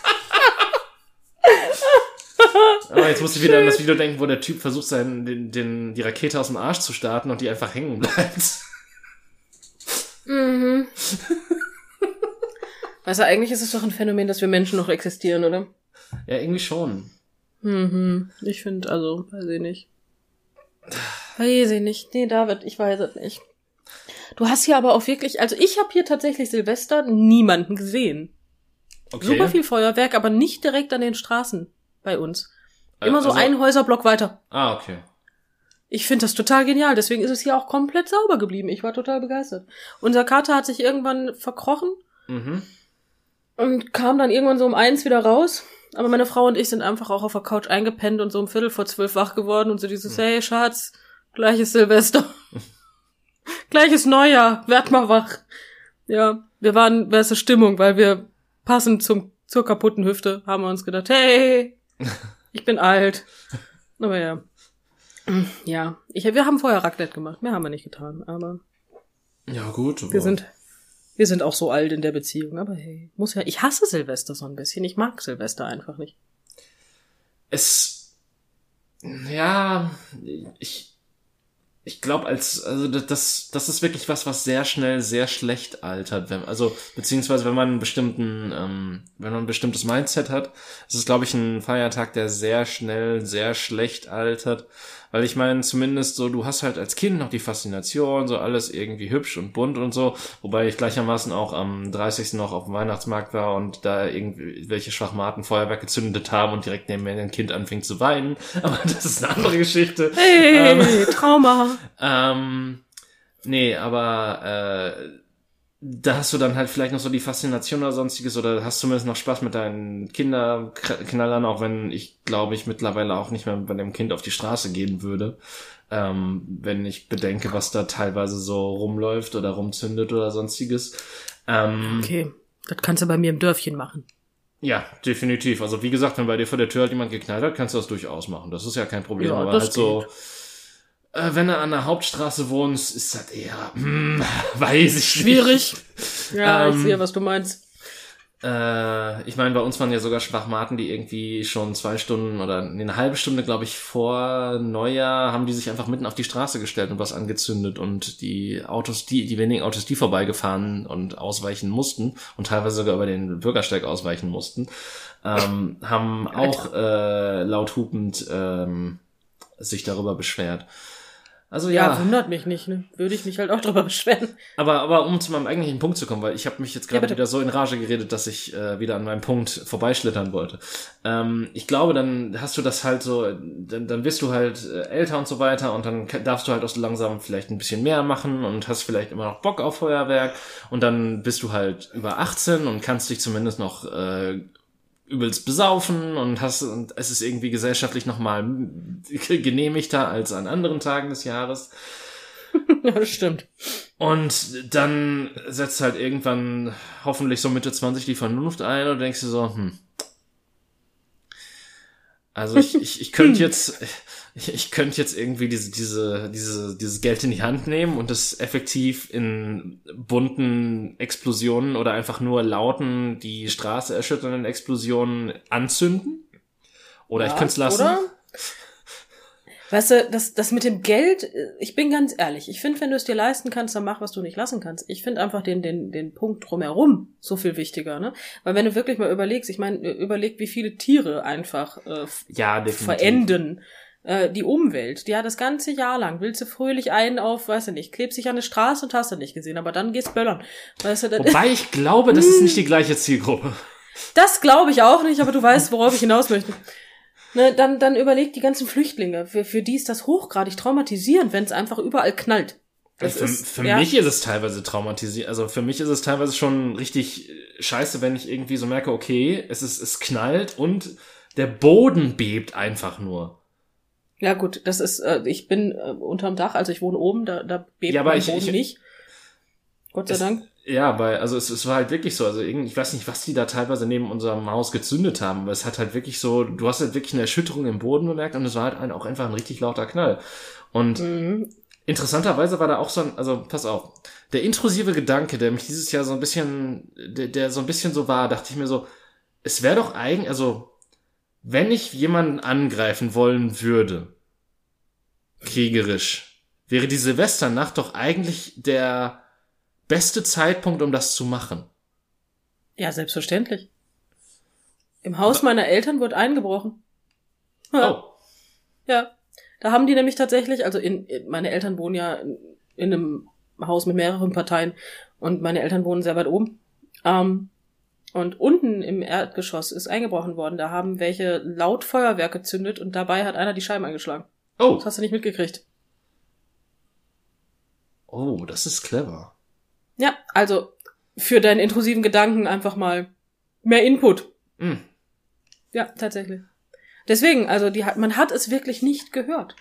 Aber jetzt musste ich wieder an das Video denken, wo der Typ versucht, seinen, den, den, die Rakete aus dem Arsch zu starten und die einfach hängen bleibt. Mhm. Also eigentlich ist es doch ein Phänomen, dass wir Menschen noch existieren, oder? Ja, irgendwie schon. Mhm. Ich finde, also, weiß ich nicht. Weiß ich nicht. Nee, David, ich weiß es nicht. Du hast hier aber auch wirklich, also ich habe hier tatsächlich Silvester niemanden gesehen. Okay. Super viel Feuerwerk, aber nicht direkt an den Straßen bei uns. Immer also, so einen Häuserblock weiter. Ah, okay. Ich finde das total genial, deswegen ist es hier auch komplett sauber geblieben. Ich war total begeistert. Unser Kater hat sich irgendwann verkrochen Mhm. und kam dann irgendwann so um eins wieder raus. Aber meine Frau und ich sind einfach auch auf der Couch eingepennt und so um Viertel vor zwölf wach geworden und so dieses, hey Schatz, gleiches Silvester. Gleiches Neujahr, werd mal wach. Ja, wir waren beste Stimmung, weil wir passend zum zur kaputten Hüfte haben wir uns gedacht, hey, ich bin alt. Aber ja. Ja, ich, wir haben vorher Raclette gemacht. Mehr haben wir nicht getan, aber ja gut. Aber wir sind wir sind auch so alt in der Beziehung. Aber hey, muss ja. Ich hasse Silvester so ein bisschen. Ich mag Silvester einfach nicht. Es, ja, ich Ich glaube, als also das das ist wirklich was, was sehr schnell sehr schlecht altert, wenn also beziehungsweise wenn man einen bestimmten ähm, wenn man ein bestimmtes Mindset hat, das ist glaube ich ein Feiertag, der sehr schnell sehr schlecht altert, weil ich meine zumindest so du hast halt als Kind noch die Faszination, so alles irgendwie hübsch und bunt und so, wobei ich gleichermaßen auch am dreißigsten noch auf dem Weihnachtsmarkt war und da irgendwelche Schwachmaten Feuerwerk gezündet haben und direkt neben mir ein Kind anfing zu weinen, aber das ist eine andere Geschichte. Hey, ähm, Trauma. Ähm, nee, aber äh, da hast du dann halt vielleicht noch so die Faszination oder sonstiges oder hast zumindest noch Spaß mit deinen Kinderknallern, auch wenn ich glaube ich mittlerweile auch nicht mehr bei dem Kind auf die Straße gehen würde, ähm, wenn ich bedenke, was da teilweise so rumläuft oder rumzündet oder sonstiges. Ähm, Okay, das kannst du bei mir im Dörfchen machen. Ja, definitiv. Also wie gesagt, wenn bei dir vor der Tür halt jemand geknallt hat, kannst du das durchaus machen. Das ist ja kein Problem, Ja, aber das halt so Äh, wenn du an der Hauptstraße wohnst, ist das eher, hm, weiß ich Schwierig. nicht. Ja, ähm, ich sehe, was du meinst. Äh, ich meine, bei uns waren ja sogar Schwachmaten, die irgendwie schon zwei Stunden oder nee, eine halbe Stunde, glaube ich, vor Neujahr haben die sich einfach mitten auf die Straße gestellt und was angezündet und die Autos, die, die wenigen Autos, die vorbeigefahren und ausweichen mussten und teilweise sogar über den Bürgersteig ausweichen mussten, ähm, haben auch äh, laut hupend ähm, sich darüber beschwert. Also ja. Ja, wundert mich nicht, ne? Würde ich mich halt auch drüber beschweren. Aber aber um zu meinem eigentlichen Punkt zu kommen, weil ich habe mich jetzt gerade Ja, wieder so in Rage geredet, dass ich äh, wieder an meinem Punkt vorbeischlittern wollte. Ähm, ich glaube, dann hast du das halt so, dann, dann wirst du halt äh, älter und so weiter und dann darfst du halt auch so langsam vielleicht ein bisschen mehr machen und hast vielleicht immer noch Bock auf Feuerwerk und dann bist du halt über achtzehn und kannst dich zumindest noch äh, übelst besaufen und hast und es ist irgendwie gesellschaftlich nochmal genehmigter als an anderen Tagen des Jahres. Ja, das stimmt. Und dann setzt halt irgendwann hoffentlich so Mitte zwanzig die Vernunft ein und denkst du so, hm. Also ich, ich, ich könnte jetzt, ich, ich könnte jetzt irgendwie diese, diese, diese, dieses Geld in die Hand nehmen und das effektiv in bunten Explosionen oder einfach nur lauten, die Straße erschütternden Explosionen anzünden. Oder Ja, ich könnte es lassen. Oder? Weißt du, das, das mit dem Geld, ich bin ganz ehrlich, ich finde, wenn du es dir leisten kannst, dann mach, was du nicht lassen kannst. Ich finde einfach den, den, den Punkt drumherum so viel wichtiger, ne? Weil wenn du wirklich mal überlegst, ich meine, überleg, wie viele Tiere einfach äh, ja, definitiv. verenden. Äh, die Umwelt, die hat das ganze Jahr lang, willst du fröhlich einen auf, weiß ich nicht, klebst dich an eine Straße und hast du nicht gesehen, aber dann gehst böllern. Weißt du, dann Wobei ich glaube, das ist nicht die gleiche Zielgruppe. Das glaube ich auch nicht, aber du weißt, worauf ich hinaus möchte. Ne, dann, dann überleg die ganzen Flüchtlinge. Für, für die ist das hochgradig traumatisierend, wenn es einfach überall knallt. Das für ist, für ja. mich ist es teilweise traumatisierend. Also für mich ist es teilweise schon richtig scheiße, wenn ich irgendwie so merke, okay, es ist, es knallt und der Boden bebt einfach nur. Ja gut, das ist, äh, ich bin äh, unterm Dach, also ich wohne oben, da, da bebt ja, aber mein ich, Boden ich, nicht. Gott sei es, Dank. Ja, weil, also es, es war halt wirklich so, also irgendwie, ich weiß nicht, was die da teilweise neben unserem Haus gezündet haben, aber es hat halt wirklich so, du hast halt wirklich eine Erschütterung im Boden bemerkt und es war halt ein, auch einfach ein richtig lauter Knall. Und Mhm. interessanterweise war da auch so ein, also pass auf, der intrusive Gedanke, der mich dieses Jahr so ein bisschen, der, der so ein bisschen so war, dachte ich mir so, es wäre doch eigentlich, also wenn ich jemanden angreifen wollen würde, kriegerisch, wäre die Silvesternacht doch eigentlich der beste Zeitpunkt, um das zu machen. Ja, selbstverständlich. Im Haus meiner Eltern wurde eingebrochen. Ja. Oh. Ja. Da haben die nämlich tatsächlich, also in, meine Eltern wohnen ja in, in einem Haus mit mehreren Parteien und meine Eltern wohnen sehr weit oben. Ähm, Und unten im Erdgeschoss ist eingebrochen worden. Da haben welche laut Feuerwerk gezündet und dabei hat einer die Scheiben eingeschlagen. Oh. Das hast du nicht mitgekriegt. Oh, das ist clever. Ja, also für deinen intrusiven Gedanken einfach mal mehr Input. Mm. Ja, tatsächlich. Deswegen, also die hat, man hat es wirklich nicht gehört.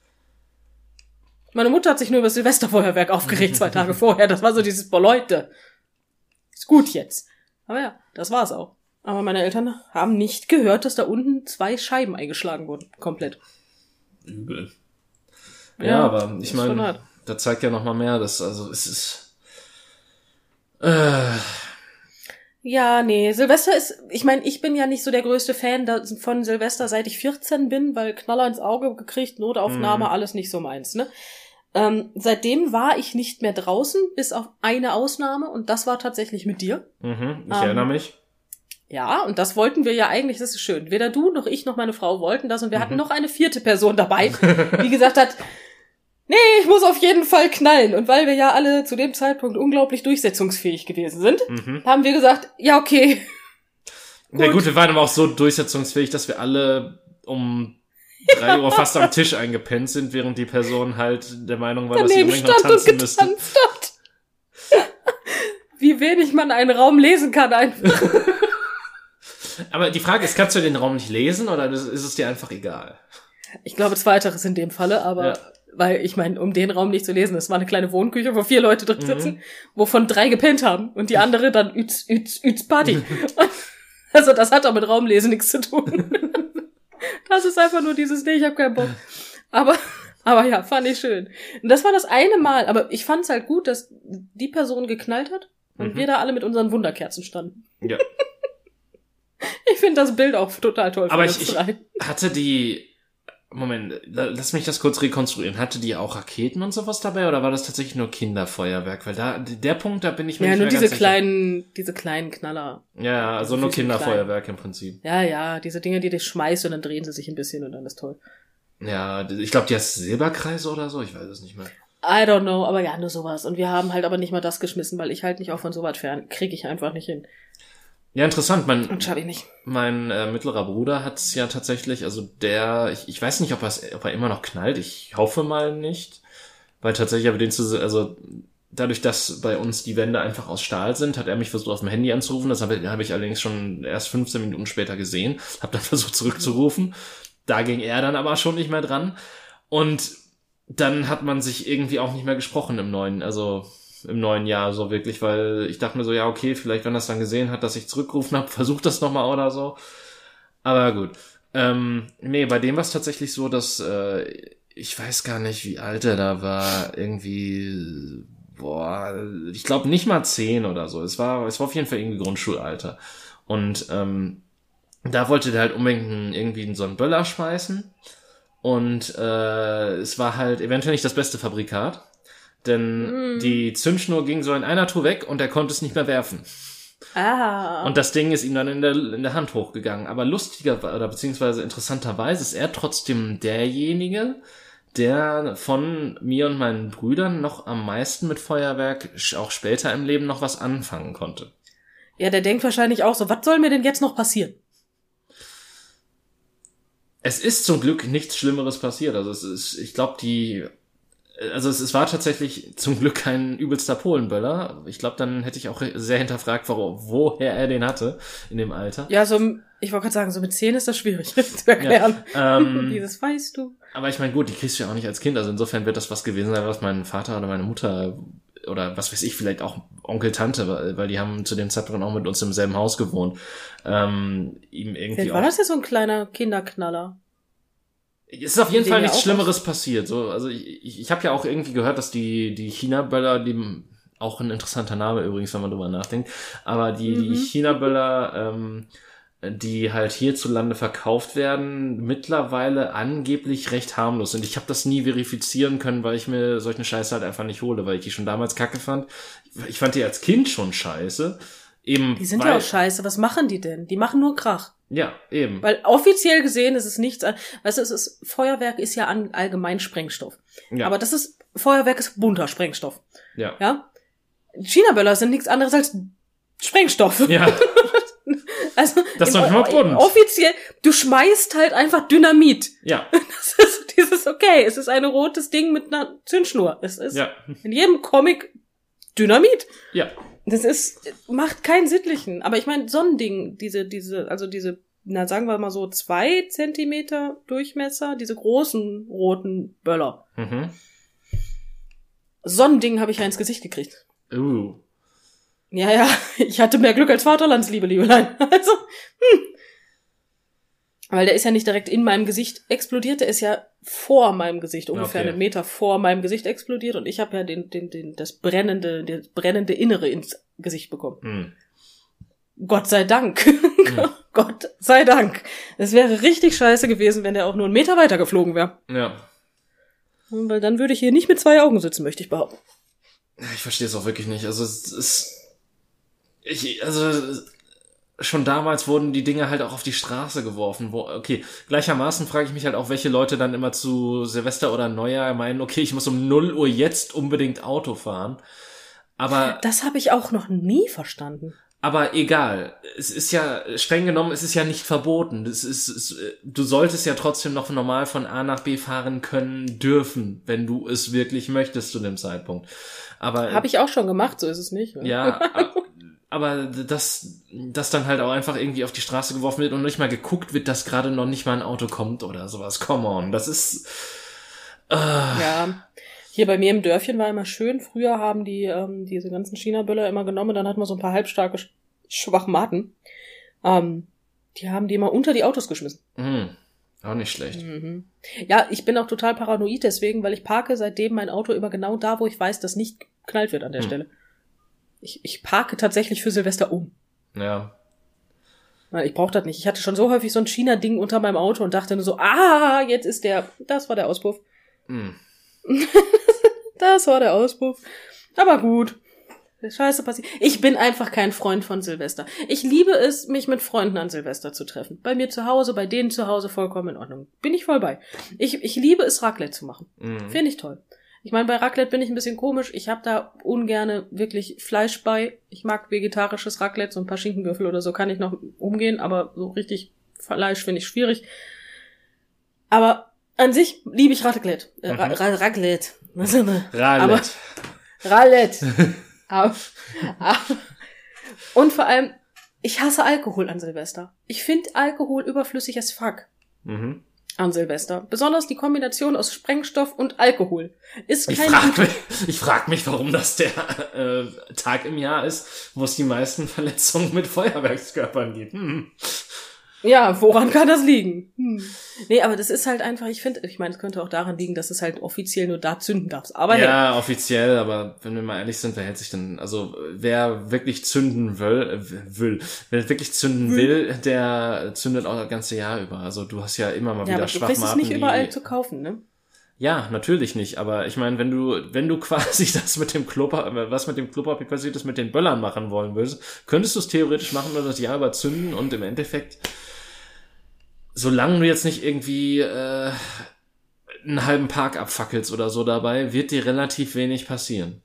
Meine Mutter hat sich nur über das Silvesterfeuerwerk aufgeregt, zwei Tage vorher. Das war so dieses, boah, Leute, ist gut jetzt. Aber ja, das war's auch. Aber meine Eltern haben nicht gehört, dass da unten zwei Scheiben eingeschlagen wurden. Komplett. Übel. Ja, Ja, aber ich meine, da zeigt ja noch mal mehr, dass, also es ist... Äh, Ja, nee, Silvester ist, ich meine, ich bin ja nicht so der größte Fan von Silvester, seit ich vierzehn bin, weil Knaller ins Auge gekriegt, Notaufnahme, Mhm. alles nicht so meins, ne? Ähm, seitdem war ich nicht mehr draußen, bis auf eine Ausnahme, und das war tatsächlich mit dir. mhm, ich Ähm, erinnere mich. Ja, und das wollten wir ja eigentlich, das ist schön. Weder du noch ich noch meine Frau wollten das, und wir Mhm. hatten noch eine vierte Person dabei, die gesagt hat, nee, ich muss auf jeden Fall knallen. Und weil wir ja alle zu dem Zeitpunkt unglaublich durchsetzungsfähig gewesen sind, Mhm. haben wir gesagt, ja, okay. Na gut. gut, wir waren aber auch so durchsetzungsfähig, dass wir alle um drei Uhr fast am Tisch eingepennt sind, während die Person halt der Meinung war, dass sie Daneben unbedingt noch stand und tanzen müsste. getanzt hat. Wie wenig man einen Raum lesen kann einfach. Aber die Frage ist, kannst du den Raum nicht lesen oder ist es dir einfach egal? Ich glaube, zweiteres in dem Falle, aber Ja. weil ich meine, um den Raum nicht zu lesen, es war eine kleine Wohnküche, wo vier Leute drin Mhm. sitzen, wovon drei gepennt haben und die andere dann üts, üts, üts Party. Also das hat auch mit Raumlesen nichts zu tun. Das ist einfach nur dieses, nee, ich hab keinen Bock. Aber, aber ja, fand ich schön. Und das war das eine Mal, aber ich fand's halt gut, dass die Person geknallt hat und Mhm. wir da alle mit unseren Wunderkerzen standen. Ja. Ich finde das Bild auch total toll. von Aber uns ich, ich drei. hatte die, Moment, la- lass mich das kurz rekonstruieren. Hatte die auch Raketen und sowas dabei oder war das tatsächlich nur Kinderfeuerwerk? Weil da, der Punkt, da bin ich mir Ja, nicht nur mehr diese ganz sicher. kleinen, diese kleinen Knaller. Ja, also nur Füßchen Kinderfeuerwerk im Prinzip. Ja, ja, diese Dinge, die dich schmeißt und dann drehen sie sich ein bisschen und dann ist toll. Ja, ich glaube, die heißt Silberkreise oder so, ich weiß es nicht mehr. I don't know, aber ja, nur sowas. Und wir haben halt aber nicht mal das geschmissen, weil ich halt nicht auch von sowas fern. Krieg ich einfach nicht hin. Ja, interessant. Mein, Und schaffe ich nicht. mein äh, mittlerer Bruder hat's ja tatsächlich, also der, ich, ich weiß nicht, ob, er's, ob er immer noch knallt, ich hoffe mal nicht, weil tatsächlich aber den zu, also dadurch, dass bei uns die Wände einfach aus Stahl sind, hat er mich versucht auf dem Handy anzurufen, das habe hab ich allerdings schon erst fünfzehn Minuten später gesehen, habe dann versucht zurückzurufen, da ging er dann aber schon nicht mehr dran und dann hat man sich irgendwie auch nicht mehr gesprochen im neuen, also im neuen Jahr so wirklich, weil ich dachte mir so, ja okay, vielleicht wenn er es dann gesehen hat, dass ich zurückgerufen habe, versucht das nochmal oder so. Aber gut. Ähm, nee, bei dem war es tatsächlich so, dass äh, ich weiß gar nicht, wie alt er da war, irgendwie, boah, ich glaube nicht mal zehn oder so. Es war, es war auf jeden Fall irgendwie Grundschulalter. Und ähm, da wollte der halt unbedingt irgendwie so einen Böller schmeißen. Und äh, es war halt eventuell nicht das beste Fabrikat. Denn Mm. die Zündschnur ging so in einer Tour weg und er konnte es nicht mehr werfen. Ah. Und das Ding ist ihm dann in der, in der Hand hochgegangen. Aber lustiger oder beziehungsweise interessanterweise ist er trotzdem derjenige, der von mir und meinen Brüdern noch am meisten mit Feuerwerk auch später im Leben noch was anfangen konnte. Ja, der denkt wahrscheinlich auch so, was soll mir denn jetzt noch passieren? Es ist zum Glück nichts Schlimmeres passiert. Also es ist, ich glaube, die Also es, es war tatsächlich zum Glück kein übelster Polenböller. Ich glaube, dann hätte ich auch sehr hinterfragt, wo, woher er den hatte in dem Alter. Ja, so, ich wollte gerade sagen, so mit zehn ist das schwierig zu erklären. Ja, ähm, Dieses weißt du. Aber ich meine, gut, die kriegst du ja auch nicht als Kind. Also insofern wird das was gewesen sein, was mein Vater oder meine Mutter oder was weiß ich, vielleicht auch Onkel, Tante, weil, weil die haben zu dem Zeitpunkt auch mit uns im selben Haus gewohnt. Ähm, ihm irgendwie Vielleicht war auch das ja so ein kleiner Kinderknaller. Es ist auf jeden Sehen Fall ja nichts auch Schlimmeres passiert. So, also ich, ich, ich habe ja auch irgendwie gehört, dass die die China-Böller, die auch ein interessanter Name übrigens, wenn man drüber nachdenkt, aber die Mhm. die China-Böller, ähm, die halt hierzulande verkauft werden, mittlerweile angeblich recht harmlos sind. Ich habe das nie verifizieren können, weil ich mir solche Scheiße halt einfach nicht hole, weil ich die schon damals kacke fand. Ich fand die als Kind schon scheiße. Eben Die sind weil, ja auch scheiße. Was machen die denn? Die machen nur Krach. Ja, eben. Weil offiziell gesehen ist es nichts an, weißt du, es ist, Feuerwerk ist ja an, allgemein Sprengstoff. Ja. Aber das ist, Feuerwerk ist bunter Sprengstoff. Ja. Ja? China-Böller sind nichts anderes als Sprengstoff. Ja. Also das ist doch immer bunt. Offiziell, du schmeißt halt einfach Dynamit. Ja. Das ist dieses, okay, es ist ein rotes Ding mit einer Zündschnur. Es ist ja. in jedem Comic Dynamit. Ja. Das ist, macht keinen sittlichen. Aber ich meine, so ein Ding, diese, diese, also diese, na sagen wir mal so zwei Zentimeter Durchmesser, diese großen roten Böller. Mhm. So ein Ding habe ich ja ins Gesicht gekriegt. Uh. Ja, ja, ich hatte mehr Glück als Vaterlandsliebe, Liebelein. Also, hm. Weil der ist ja nicht direkt in meinem Gesicht explodiert, der ist ja vor meinem Gesicht, ungefähr Okay. einen Meter vor meinem Gesicht explodiert und ich habe ja den, den, den, das brennende, das brennende Innere ins Gesicht bekommen. Mhm. Gott sei Dank. Mhm. Gott sei Dank. Es wäre richtig scheiße gewesen, wenn der auch nur einen Meter weiter geflogen wäre. Ja. Weil dann würde ich hier nicht mit zwei Augen sitzen, möchte ich behaupten. Ich verstehe es auch wirklich nicht. Also es ist, ich, also schon damals wurden die Dinge halt auch auf die Straße geworfen. Wo, okay, gleichermaßen frage ich mich halt auch, welche Leute dann immer zu Silvester oder Neujahr meinen, okay, ich muss um null Uhr jetzt unbedingt Auto fahren. Aber das habe ich auch noch nie verstanden. Aber egal, es ist ja, streng genommen, es ist ja nicht verboten. Es ist, es, du solltest ja trotzdem noch normal von A nach B fahren können dürfen, wenn du es wirklich möchtest zu dem Zeitpunkt. Aber habe ich auch schon gemacht, so ist es nicht. Ne? Ja, aber dass das dann halt auch einfach irgendwie auf die Straße geworfen wird und nicht mal geguckt wird, dass gerade noch nicht mal ein Auto kommt oder sowas. Come on, das ist äh. Ja. Hier bei mir im Dörfchen war immer schön, früher haben die ähm, diese ganzen China-Böller immer genommen, dann hatten wir so ein paar halbstarke Sch- Schwachmaten. Ähm, die haben die immer unter die Autos geschmissen. Mhm. Auch nicht schlecht. Mhm. Ja, ich bin auch total paranoid deswegen, weil ich parke seitdem mein Auto immer genau da, wo ich weiß, dass nicht geknallt wird an der mhm. Stelle. Ich, ich parke tatsächlich für Silvester um. Ja. Ich brauche das nicht. Ich hatte schon so häufig so ein China-Ding unter meinem Auto und dachte nur so, ah, jetzt ist der, das war der Auspuff. Mhm. Das war der Auspuff. Aber gut. Scheiße passiert. Ich bin einfach kein Freund von Silvester. Ich liebe es, mich mit Freunden an Silvester zu treffen. Bei mir zu Hause, bei denen zu Hause, vollkommen in Ordnung. Bin ich voll bei. Ich, ich liebe es, Raclette zu machen. Mhm. Finde ich toll. Ich meine, bei Raclette bin ich ein bisschen komisch. Ich habe da ungerne wirklich Fleisch bei. Ich mag vegetarisches Raclette, so ein paar Schinkenwürfel oder so kann ich noch umgehen, aber so richtig Fleisch finde ich schwierig. Aber an sich liebe ich Raclette. Äh, mhm. Ra- Ra- Raclette. Raclette. Raclette. aber, aber, und vor allem, ich hasse Alkohol an Silvester. Ich finde Alkohol überflüssig as fuck. Mhm. An Silvester. Besonders die Kombination aus Sprengstoff und Alkohol ist keine... Ich frag mich, ich frag mich, warum das der äh, Tag im Jahr ist, wo es die meisten Verletzungen mit Feuerwerkskörpern gibt. Hm. Ja, woran kann das liegen? Hm. Nee, aber das ist halt einfach, ich finde, ich meine, es könnte auch daran liegen, dass es halt offiziell nur da zünden darf. Aber ja, hey. Offiziell, aber wenn wir mal ehrlich sind, wer hält sich denn, also wer wirklich zünden will, äh, will, wer wirklich zünden will, der zündet auch das ganze Jahr über. Also du hast ja immer mal ja, wieder aber du kriegst Schwachmaten. es nicht überall die, zu kaufen, ne? Ja, natürlich nicht, aber ich meine, wenn du wenn du quasi das mit dem Klopapier, was mit dem Klopapier passiert ist, mit den Böllern machen wollen würdest, könntest du es theoretisch machen oder das Jahr über zünden und im Endeffekt, solange du jetzt nicht irgendwie äh, einen halben Park abfackelst oder so dabei, wird dir relativ wenig passieren.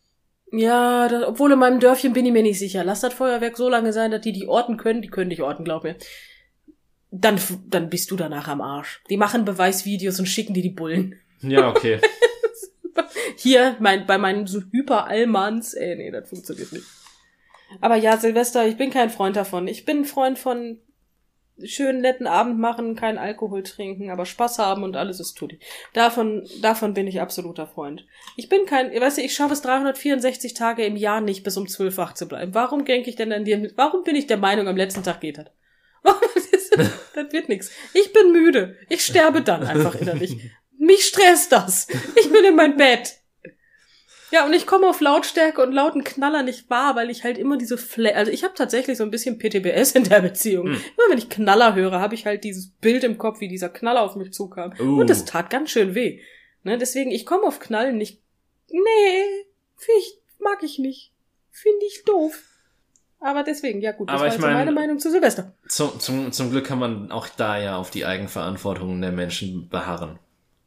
Ja, das, obwohl in meinem Dörfchen bin ich mir nicht sicher. Lass das Feuerwerk so lange sein, dass die die orten können. Die können dich orten, glaub mir. Dann, dann bist du danach am Arsch. Die machen Beweisvideos und schicken dir die Bullen. Ja, okay. Hier, mein, bei meinen so Hyper-Allmanns, ey, nee, das funktioniert nicht. Aber ja, Silvester, ich bin kein Freund davon. Ich bin ein Freund von schönen, netten Abend machen, keinen Alkohol trinken, aber Spaß haben und alles ist tutti. Davon, davon bin ich absoluter Freund. Ich bin kein, weißt du, ich schaffe es dreihundertvierundsechzig Tage im Jahr nicht, bis um zwölf wach zu bleiben. Warum denke ich denn an dir, warum bin ich der Meinung, am letzten Tag geht das? Warum, das, das wird nix. Ich bin müde. Ich sterbe dann einfach innerlich. Mich stresst das. Ich bin in mein Bett. Ja, und ich komme auf Lautstärke und lauten Knaller nicht wahr, weil ich halt immer diese Fla- also ich habe tatsächlich so ein bisschen P T B S in der Beziehung. Hm. Immer wenn ich Knaller höre, habe ich halt dieses Bild im Kopf, wie dieser Knaller auf mich zukam. Uh. Und das tat ganz schön weh. Ne, deswegen, ich komme auf Knallen nicht. Nee, find ich, mag ich nicht. Finde ich doof. Aber deswegen, ja gut, das Aber war ich jetzt mein, meine Meinung zu Silvester. Zum, zum, zum Glück kann man auch da ja auf die Eigenverantwortung der Menschen beharren.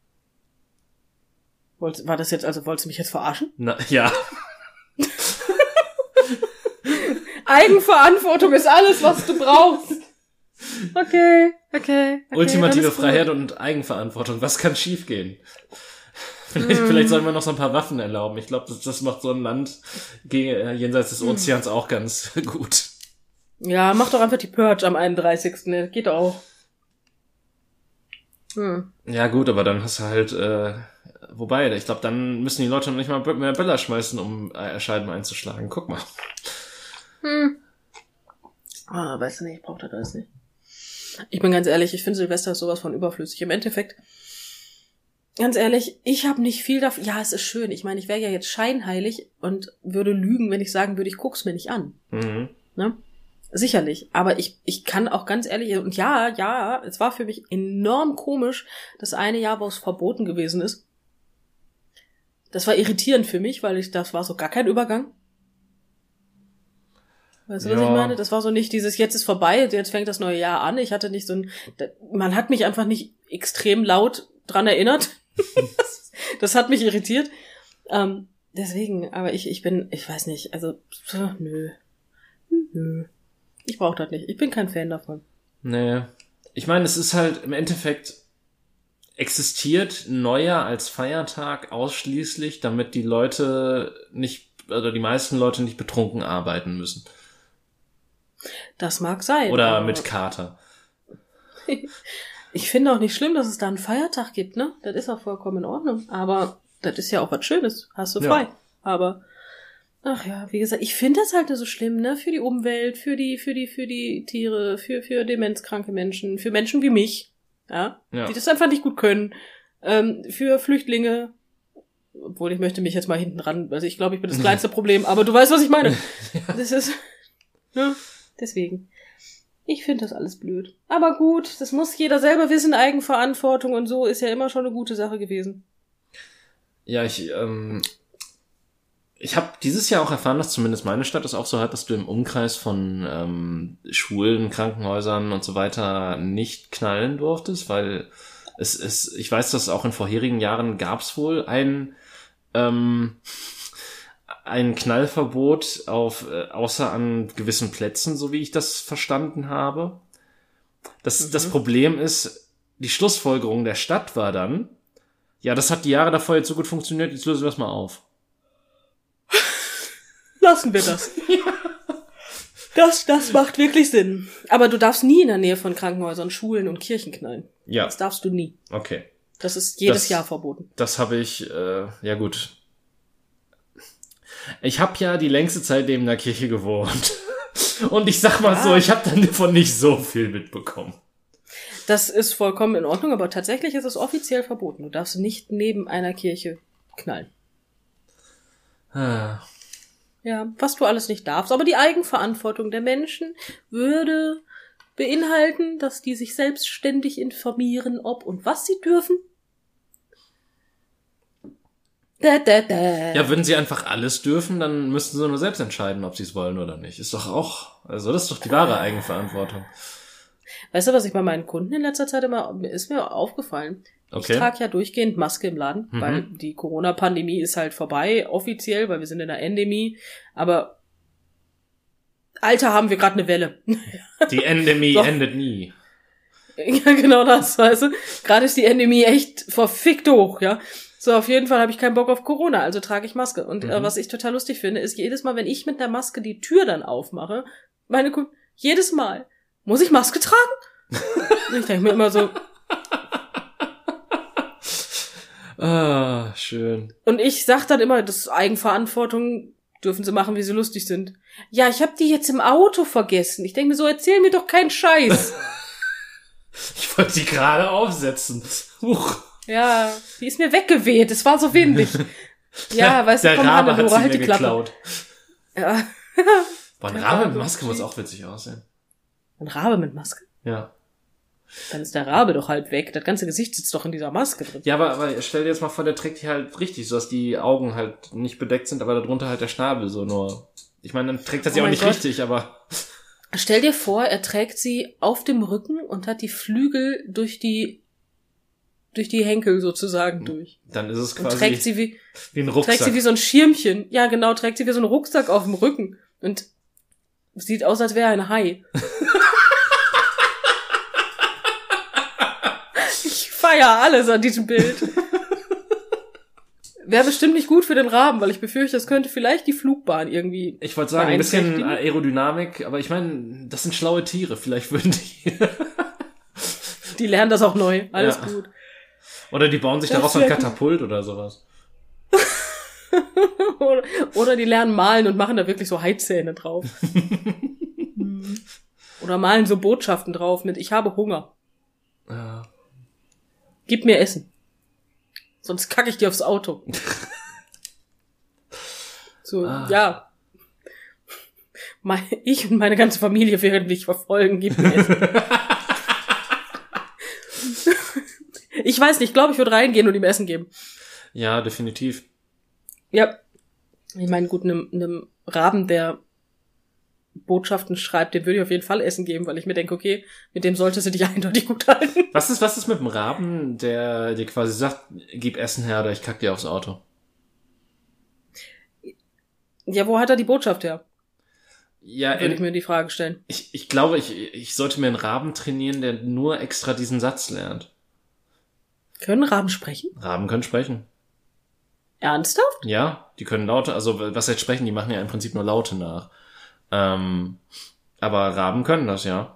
War das jetzt, also wolltest du mich jetzt verarschen? Na, ja. Eigenverantwortung ist alles, was du brauchst. Okay, okay. okay Ultimative Freiheit und Eigenverantwortung. Was kann schiefgehen? Vielleicht, mm. vielleicht sollen wir noch so ein paar Waffen erlauben. Ich glaube, das, das macht so ein Land gegen, äh, jenseits des Ozeans mm. auch ganz gut. Ja, mach doch einfach die Purge am einunddreißigsten Geht auch. Hm. Ja gut, aber dann hast du halt, äh, wobei, ich glaube, dann müssen die Leute noch nicht mal mehr Böller schmeißen, um äh, Scheiben einzuschlagen. Guck mal. Hm. Ah, weißt du nicht, ich brauch das alles nicht. Ich bin ganz ehrlich, ich finde Silvester ist sowas von überflüssig. Im Endeffekt, ganz ehrlich, ich habe nicht viel davon. Ja, es ist schön. Ich meine, ich wäre ja jetzt scheinheilig und würde lügen, wenn ich sagen würde, ich guck's mir nicht an. Mhm. Ne? Sicherlich. Aber ich ich kann auch ganz ehrlich, und ja, ja, es war für mich enorm komisch, das eine Jahr, wo es verboten gewesen ist. Das war irritierend für mich, weil ich das war so gar kein Übergang. Weißt du, was ja. ich meine? Das war so nicht dieses, jetzt ist vorbei, jetzt fängt das neue Jahr an. Ich hatte nicht so ein, man hat mich einfach nicht extrem laut dran erinnert. das, das hat mich irritiert. Ähm, deswegen, aber ich, ich bin, ich weiß nicht, also, nö. Nö. Ich brauche das nicht. Ich bin kein Fan davon. Nee. Ich meine, es ist halt im Endeffekt, existiert Neujahr als Feiertag ausschließlich, damit die Leute nicht, oder die meisten Leute nicht betrunken arbeiten müssen. Das mag sein. Oder mit Kater. Ich finde auch nicht schlimm, dass es da einen Feiertag gibt, ne? Das ist auch vollkommen in Ordnung. Aber das ist ja auch was Schönes. Hast du frei. Ja. Aber, ach ja, wie gesagt, ich finde das halt so schlimm, ne? Für die Umwelt, für die, für die, für die Tiere, für, für demenzkranke Menschen, für Menschen wie mich, ja? ja. Die das einfach nicht gut können. Ähm, für Flüchtlinge. Obwohl, ich möchte mich jetzt mal hinten ran, also ich glaube, ich bin das kleinste Problem, aber du weißt, was ich meine. ja. Das ist, ne? Deswegen. Ich finde das alles blöd. Aber gut, das muss jeder selber wissen, Eigenverantwortung und so ist ja immer schon eine gute Sache gewesen. Ja, ich, ähm, ich habe dieses Jahr auch erfahren, dass zumindest meine Stadt es auch so hat, dass du im Umkreis von ähm, Schulen, Krankenhäusern und so weiter nicht knallen durftest, weil es ist, ich weiß, dass auch in vorherigen Jahren gab es wohl ein ähm, ein Knallverbot auf äh, außer an gewissen Plätzen, so wie ich das verstanden habe. Das, mhm. das Problem ist, die Schlussfolgerung der Stadt war dann, ja, das hat die Jahre davor jetzt so gut funktioniert, jetzt lösen wir es mal auf. Lassen wir das. Das, das macht wirklich Sinn. Aber du darfst nie in der Nähe von Krankenhäusern, Schulen und Kirchen knallen. Ja. Das darfst du nie. Okay. Das ist jedes das, Jahr verboten. Das habe ich, äh, ja gut. Ich habe ja die längste Zeit neben der Kirche gewohnt. Und ich sag mal ja. so, ich habe dann davon nicht so viel mitbekommen. Das ist vollkommen in Ordnung, aber tatsächlich ist es offiziell verboten. Du darfst nicht neben einer Kirche knallen. Ah. Ja, was du alles nicht darfst. Aber die Eigenverantwortung der Menschen würde beinhalten, dass die sich selbstständig informieren, ob und was sie dürfen. Da, da, da. Ja, würden sie einfach alles dürfen, dann müssten sie nur selbst entscheiden, ob sie es wollen oder nicht. Ist doch auch, also das ist doch die wahre Eigenverantwortung. Weißt du, was ich bei meinen Kunden in letzter Zeit immer, ist mir aufgefallen. Okay. Ich trage ja durchgehend Maske im Laden, mhm. weil die Corona-Pandemie ist halt vorbei, offiziell, weil wir sind in der Endemie. Aber, Alter, haben wir gerade eine Welle. Die Endemie endet nie. Ja, genau das, weißt du. Gerade ist die Endemie echt verfickt hoch, ja. So, auf jeden Fall habe ich keinen Bock auf Corona, also trage ich Maske. Und mhm. äh, was ich total lustig finde, ist jedes Mal, wenn ich mit der Maske die Tür dann aufmache, meine Kunden, jedes Mal, muss ich Maske tragen? Und ich denke mir immer so. Ah, schön. Und ich sag dann immer, das ist Eigenverantwortung, dürfen sie machen, wie sie lustig sind. Ja, ich habe die jetzt im Auto vergessen. Ich denke mir so, erzähl mir doch keinen Scheiß. Ich wollte die gerade aufsetzen. Huch. Ja, die ist mir weggeweht. Es war so windig. Ja, weißt du, komm, Hannelore, halt die Klappe. Ja. Boah, ein Rabe mit Maske muss auch witzig aussehen. Ein Rabe mit Maske? Ja. Dann ist der Rabe doch halb weg. Das ganze Gesicht sitzt doch in dieser Maske drin. Ja, aber, aber stell dir jetzt mal vor, der trägt die halt richtig, so dass die Augen halt nicht bedeckt sind, aber darunter halt der Schnabel so nur. Ich meine, dann trägt er sie oh auch nicht Gott. richtig, aber... Stell dir vor, er trägt sie auf dem Rücken und hat die Flügel durch die durch die Henkel sozusagen durch. Dann ist es quasi und trägt sie wie, wie ein Rucksack. Trägt sie wie so ein Schirmchen. Ja, genau, trägt sie wie so ein Rucksack auf dem Rücken. Und Sieht aus, als wäre er ein Hai. Ich feiere alles an diesem Bild. Wäre bestimmt nicht gut für den Raben, weil ich befürchte, das könnte vielleicht die Flugbahn irgendwie. Ich wollte sagen, ein bisschen Aerodynamik, aber ich meine, das sind schlaue Tiere. Vielleicht würden die. Die lernen das auch neu. Alles ja. gut. Oder die bauen sich das daraus ein Katapult oder sowas. oder, oder die lernen malen und machen da wirklich so Haizähne drauf. Oder malen so Botschaften drauf mit ich habe Hunger. Ja. Gib mir Essen. Sonst kacke ich dir aufs Auto. So, ah. ja. Ich und meine ganze Familie werden dich verfolgen. Gib mir Essen. Ich weiß nicht, ich glaube, ich würde reingehen und ihm Essen geben. Ja, definitiv. Ja. Ich meine, gut, einem, einem Raben, der Botschaften schreibt, dem würde ich auf jeden Fall Essen geben, weil ich mir denke, okay, mit dem solltest du dich eindeutig gut halten. Was ist, was ist mit dem Raben, der dir quasi sagt, gib Essen her oder ich kack dir aufs Auto? Ja, wo hat er die Botschaft her? Ja, würde ich mir die Frage stellen. Ich, ich glaube, ich, ich sollte mir einen Raben trainieren, der nur extra diesen Satz lernt. Können Raben sprechen? Raben können sprechen. Ernsthaft? Ja, die können Laute, also was jetzt sprechen, die machen ja im Prinzip nur Laute nach. Ähm, aber Raben können das, ja.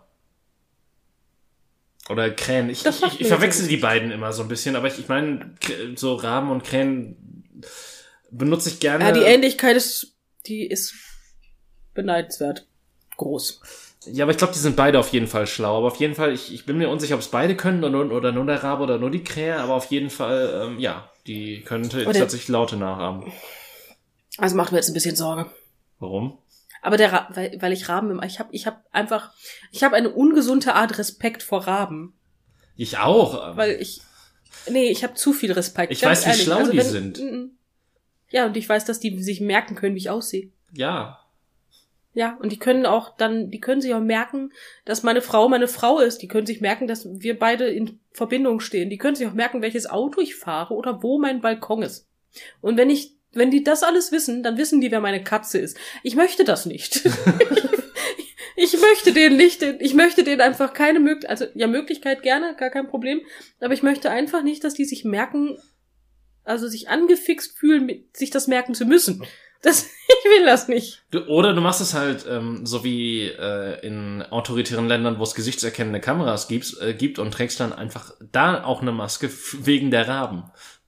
Oder Krähen. Ich, ich, ich, ich verwechsel die beiden immer so ein bisschen, aber ich, ich meine, so Raben und Krähen benutze ich gerne. Ja, die Ähnlichkeit ist, die ist beneidenswert groß. Ja, aber ich glaube, die sind beide auf jeden Fall schlau. Aber auf jeden Fall, ich, ich bin mir unsicher, ob es beide können oder, oder nur der Rabe oder nur die Krähe. Aber auf jeden Fall, ähm, ja, die können t- tatsächlich Laute nachahmen. Also macht mir jetzt ein bisschen Sorge. Warum? Aber der Ra- weil, weil ich Raben, ich habe ich hab einfach, ich habe eine ungesunde Art Respekt vor Raben. Ich auch. Weil ich, nee, ich habe zu viel Respekt. Ich weiß, wie ehrlich. schlau also, die wenn, sind. Ja, und ich weiß, dass die sich merken können, wie ich aussehe. Ja. Ja, und die können auch dann, die können sich auch merken, dass meine Frau meine Frau ist. Die können sich merken, dass wir beide in Verbindung stehen. Die können sich auch merken, welches Auto ich fahre oder wo mein Balkon ist. Und wenn ich, wenn die das alles wissen, dann wissen die, wer meine Katze ist. Ich möchte das nicht. Ich möchte denen nicht, ich möchte denen einfach keine Möglichkeit, also ja, Möglichkeit gerne, gar kein Problem. Aber ich möchte einfach nicht, dass die sich merken, also sich angefixt fühlen, mit, sich das merken zu müssen. Das, ich will das nicht. Du, oder du machst es halt ähm, so wie äh, in autoritären Ländern, wo es gesichtserkennende Kameras gibt, äh, gibt und trägst dann einfach da auch eine Maske f- wegen der Raben.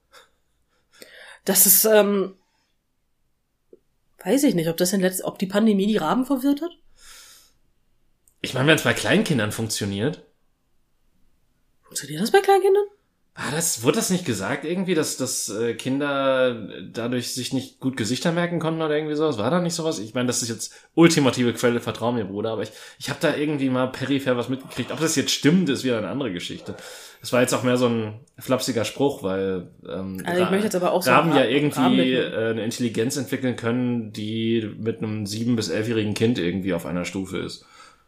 Das ist, ähm, weiß ich nicht, ob das in letzt, ob die Pandemie die Raben verwirrt hat? Ich meine, wenn es bei Kleinkindern funktioniert. Funktioniert das bei Kleinkindern? Ah, das, wurde das nicht gesagt irgendwie, dass, dass äh, Kinder dadurch sich nicht gut Gesichter merken konnten oder irgendwie sowas? War da nicht sowas? Ich meine, das ist jetzt ultimative Quelle, vertrau mir, Bruder, aber ich, ich habe da irgendwie mal peripher was mitgekriegt. Ob das jetzt stimmt, ist wieder eine andere Geschichte. Das war jetzt auch mehr so ein flapsiger Spruch, weil ähm, also ich möchte jetzt aber auch Raben so ja irgendwie äh, eine Intelligenz entwickeln können, die mit einem sieben- bis elfjährigen Kind irgendwie auf einer Stufe ist.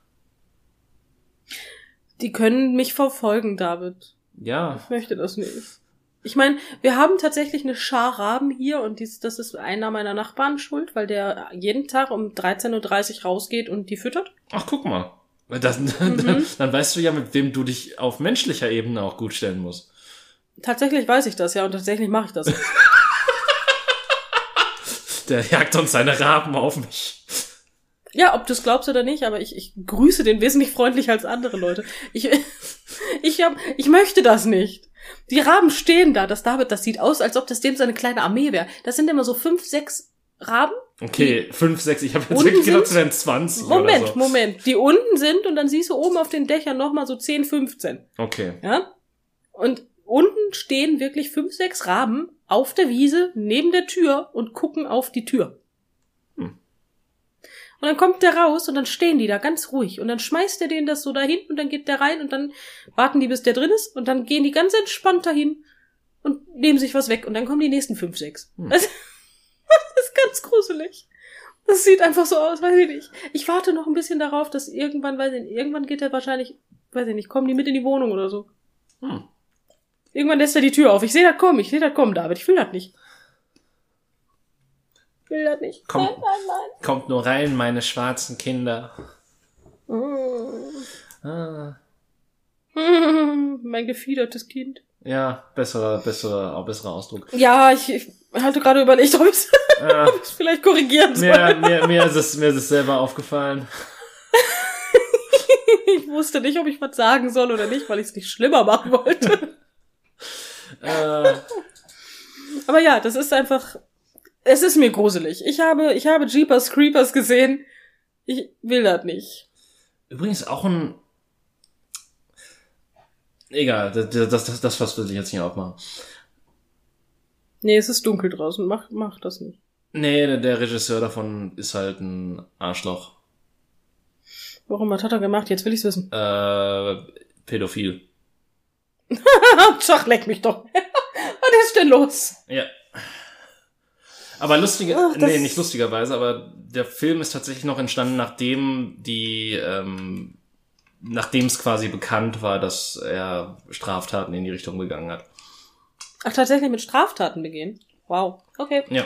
Die können mich verfolgen, David. Ja. Ich möchte das nicht. Ich meine, wir haben tatsächlich eine Schar Raben hier und dies, das ist einer meiner Nachbarn schuld, weil der jeden Tag um dreizehn Uhr dreißig rausgeht und die füttert. Ach, guck mal. Das, mhm. dann, dann weißt du ja, mit wem du dich auf menschlicher Ebene auch gut stellen musst. Tatsächlich weiß ich das, ja, und tatsächlich mache ich das. Der jagt uns seine Raben auf mich. Ja, ob du es glaubst oder nicht, aber ich, ich grüße den wesentlich freundlicher als andere Leute. Ich, ich, hab, ich möchte das nicht. Die Raben stehen da, das David, das sieht aus, als ob das dem seine kleine Armee wäre. Das sind immer so fünf, sechs Raben. Okay, fünf, sechs, ich habe jetzt wirklich gedacht, es wären zwanzig Moment, oder so. Moment, die unten sind und dann siehst du oben auf den Dächern nochmal so zehn, fünfzehn. Okay. Ja? Und unten stehen wirklich fünf, sechs Raben auf der Wiese neben der Tür und gucken auf die Tür. Und dann kommt der raus und dann stehen die da ganz ruhig. Und dann schmeißt er denen das so dahin und dann geht der rein und dann warten die, bis der drin ist. Und dann gehen die ganz entspannt dahin und nehmen sich was weg. Und dann kommen die nächsten fünf, sechs. Hm. Das, das ist ganz gruselig. Das sieht einfach so aus, weiß ich nicht. Ich warte noch ein bisschen darauf, dass irgendwann, weiß ich nicht, irgendwann geht er wahrscheinlich, weiß ich nicht, kommen die mit in die Wohnung oder so. Hm. Irgendwann lässt er die Tür auf. Ich sehe das kommen, ich sehe das kommen, David. Ich will das nicht. will das nicht. Kommt, nein, nein, nein. Kommt nur rein, meine schwarzen Kinder. Mm. Ah. Mein gefiedertes Kind. Ja, besserer, besserer, auch besserer Ausdruck. Ja, ich, ich hatte gerade überlegt, ob ich es Ja. vielleicht korrigieren soll. Mir, mir, mir, ist es, mir ist es selber aufgefallen. Ich wusste nicht, ob ich was sagen soll oder nicht, weil ich es nicht schlimmer machen wollte. äh, Aber ja, das ist einfach, es ist mir gruselig. Ich habe, ich habe Jeepers Creepers gesehen. Ich will das nicht. übrigens auch ein... Egal, das, das, das, das was will ich jetzt nicht aufmachen. Nee, es ist dunkel draußen. Mach, mach das nicht. Nee, der, der Regisseur davon ist halt ein Arschloch. Warum? Was hat er gemacht? Jetzt will ich's wissen. Äh, pädophil. Schach, leck mich doch. Was ist denn los? Ja. Aber lustiger, Ach, das- nee, nicht lustigerweise, aber der Film ist tatsächlich noch entstanden, nachdem die, ähm, nachdem es quasi bekannt war, dass er Straftaten in die Richtung begangen hat. Ach, tatsächlich mit Straftaten begehen? Wow. Okay. Ja.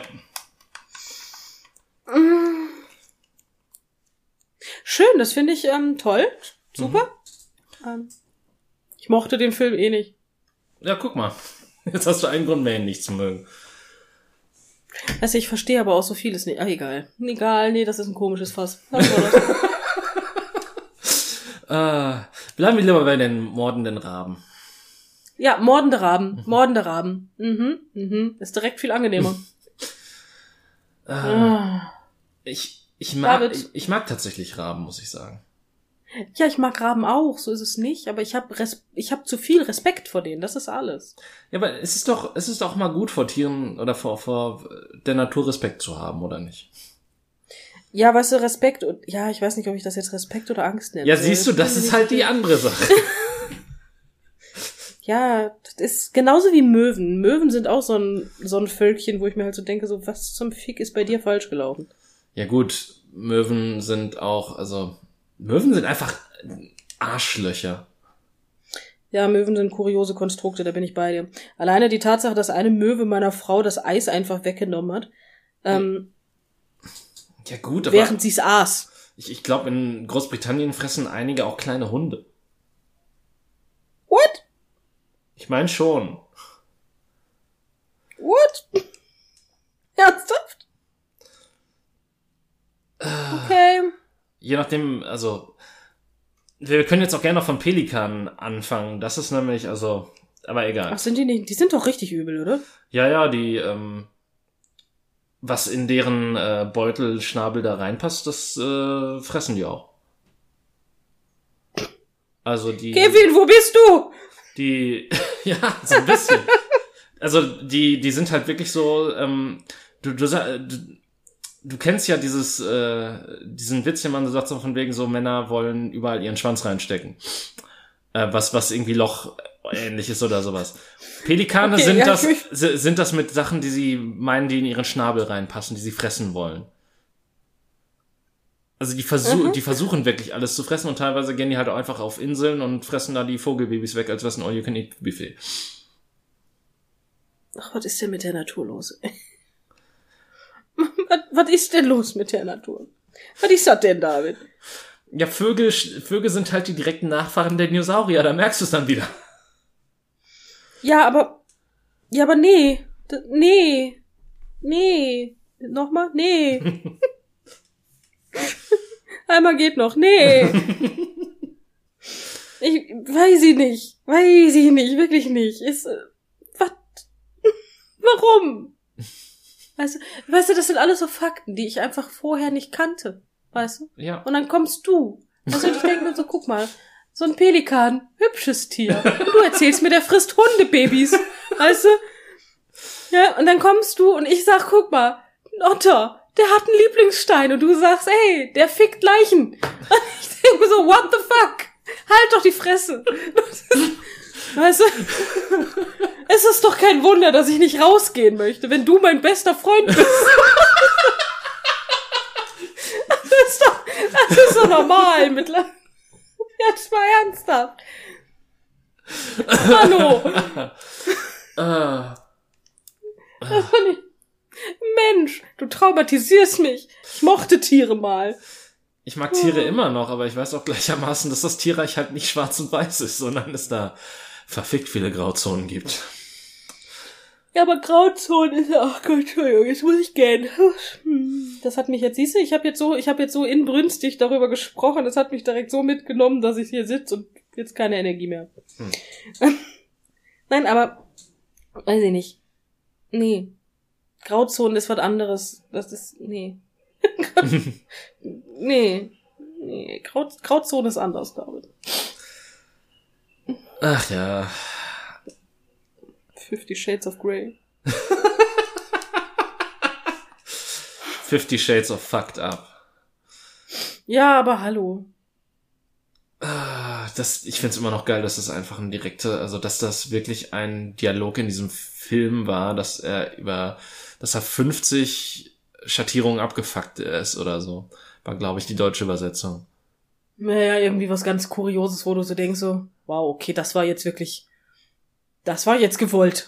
Schön, das finde ich ähm, toll. Super. Mhm. Ähm, ich mochte den Film eh nicht. Ja, guck mal. Jetzt hast du einen Grund mehr, ihn nicht zu mögen. Also ich verstehe aber auch so vieles nicht. Ach, egal. Egal, nee, das ist ein komisches Fass. Was war das? Äh, bleiben wir lieber bei den mordenden Raben. Ja, mordende Raben. Mordende Raben. Mhm, mhm. Ist direkt viel angenehmer. Äh, Ah. ich, ich mag, David. ich, ich mag tatsächlich Raben, muss ich sagen. Ja, ich mag Raben auch, so ist es nicht. Aber ich habe ich hab zu viel Respekt vor denen, das ist alles. Ja, aber es ist doch, es ist doch mal gut, vor Tieren oder vor, vor der Natur Respekt zu haben, oder nicht? Ja, weißt du, Respekt und, ja, ich weiß nicht, ob ich das jetzt Respekt oder Angst nenne. Ja, siehst du, das ist halt die andere Sache. Ja, das ist genauso wie Möwen. Möwen sind auch so ein, so ein Völkchen, wo ich mir halt so denke, so, was zum Fick ist bei dir falsch gelaufen? Ja gut, Möwen sind auch, also, Möwen sind einfach Arschlöcher. Ja, Möwen sind kuriose Konstrukte, da bin ich bei dir. Alleine die Tatsache, dass eine Möwe meiner Frau das Eis einfach weggenommen hat, ähm, Ja gut, aber während sie es aß. ich, ich glaube, in Großbritannien fressen einige auch kleine Hunde. What? Ich meine schon. What? Ernsthaft? Okay. Je nachdem, also, wir können jetzt auch gerne noch von Pelikanen anfangen. Das ist nämlich, also, aber egal. Ach, sind die nicht, die sind doch richtig übel, oder? Ja, ja, die, ähm, was in deren äh, Beutelschnabel da reinpasst, das äh, fressen die auch. Also die... Kevin, wo bist du? Die, ja, so ein bisschen. Also die, die sind halt wirklich so, ähm, du, du, sa- du, du kennst ja dieses, äh, diesen Witz, den man so sagt, so von wegen so, Männer wollen überall ihren Schwanz reinstecken. Äh, was, was irgendwie Loch ähnlich ist oder sowas. Pelikane Okay, sind ja, das, ich- si- sind das mit Sachen, die sie meinen, die in ihren Schnabel reinpassen, die sie fressen wollen. Also die, versuch, Mhm. die versuchen wirklich alles zu fressen und teilweise gehen die halt auch einfach auf Inseln und fressen da die Vogelbabys weg, als wäre es ein All-You-Can-Eat-Buffet. Ach, was ist denn mit der Natur los? was, was ist denn los mit der Natur? Was ist das denn, David? Ja, Vögel, Vögel sind halt die direkten Nachfahren der Dinosaurier, da merkst du es dann wieder. Ja, aber, ja, aber nee, D nee, nee, nochmal, nee. Einmal geht noch, nee. Ich weiß ich nicht, weiß ich nicht, wirklich nicht. Ist, äh, was? Warum? Weißt du, weißt du, das sind alles so Fakten, die ich einfach vorher nicht kannte, weißt du? Ja. Und dann kommst du. Also ich denke mir so, guck mal, so ein Pelikan, hübsches Tier. Und du erzählst mir, der frisst Hundebabys, weißt du? Ja, und dann kommst du und ich sag, guck mal, ein Otter, der hat einen Lieblingsstein. Und du sagst, ey, der fickt Leichen. Und ich denke mir so, what the fuck? Halt doch die Fresse. Weißt du? Es ist doch kein Wunder, dass ich nicht rausgehen möchte, wenn du mein bester Freund bist. Das ist doch, das ist doch normal mittlerweile. Jetzt mal ernsthaft. Hallo. Äh, Das fand ich Mensch, du traumatisierst mich. Ich mochte Tiere mal. Ich mag Tiere oh. immer noch, aber ich weiß auch gleichermaßen, dass das Tierreich halt nicht schwarz und weiß ist, sondern es da verfickt viele Grauzonen gibt. Ja, aber Grauzonen ist ja, ach Gott, Entschuldigung, jetzt muss ich gehen. Das hat mich jetzt, siehst du, ich habe jetzt so, ich habe jetzt so inbrünstig darüber gesprochen, das hat mich direkt so mitgenommen, dass ich hier sitze und jetzt keine Energie mehr. Hm. Nein, aber, weiß ich nicht. Nee. Grauzonen ist was anderes. Das ist, nee. nee. Nee. Grau, Grauzone ist anders, David. Ach ja. Fifty Shades of Grey. Fifty Shades of Fucked Up. Ja, aber hallo. Das, ich find's immer noch geil, dass das einfach ein direkter, also dass das wirklich ein Dialog in diesem Film war, dass er über, dass er fünfzig Schattierungen abgefuckt ist oder so. War, glaube ich, die deutsche Übersetzung. Naja, irgendwie was ganz Kurioses, wo du so denkst so, wow, okay, das war jetzt wirklich, das war jetzt gewollt.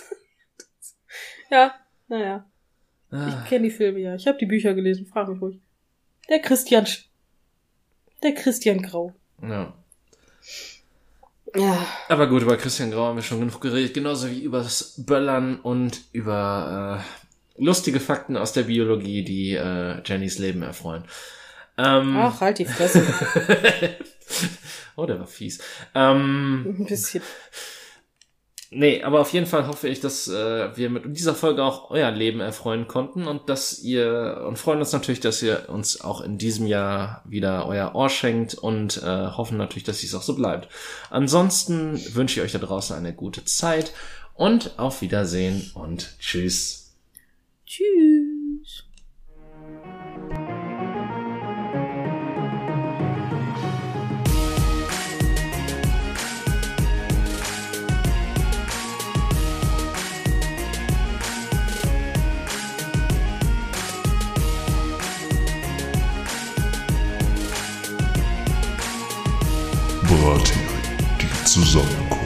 Ja, naja. Ah. Ich kenne die Filme ja. Ich habe die Bücher gelesen, frag mich ruhig. Der Christian, der Christian Grau. Ja. Ja. Aber gut, über Christian Grau haben wir schon genug geredet, genauso wie über das Böllern und über äh, lustige Fakten aus der Biologie, die äh, Jennys Leben erfreuen. Ähm, Ach, halt die Fresse. Oh, der war fies. Ähm, Ein bisschen. Nee, aber auf jeden Fall hoffe ich, dass äh, wir mit dieser Folge auch euer Leben erfreuen konnten und dass ihr, und freuen uns natürlich, dass ihr uns auch in diesem Jahr wieder euer Ohr schenkt und äh, hoffen natürlich, dass es auch so bleibt. Ansonsten wünsche ich euch da draußen eine gute Zeit und auf Wiedersehen und tschüss. Tschüss. Brathering, die Zusammenkunft.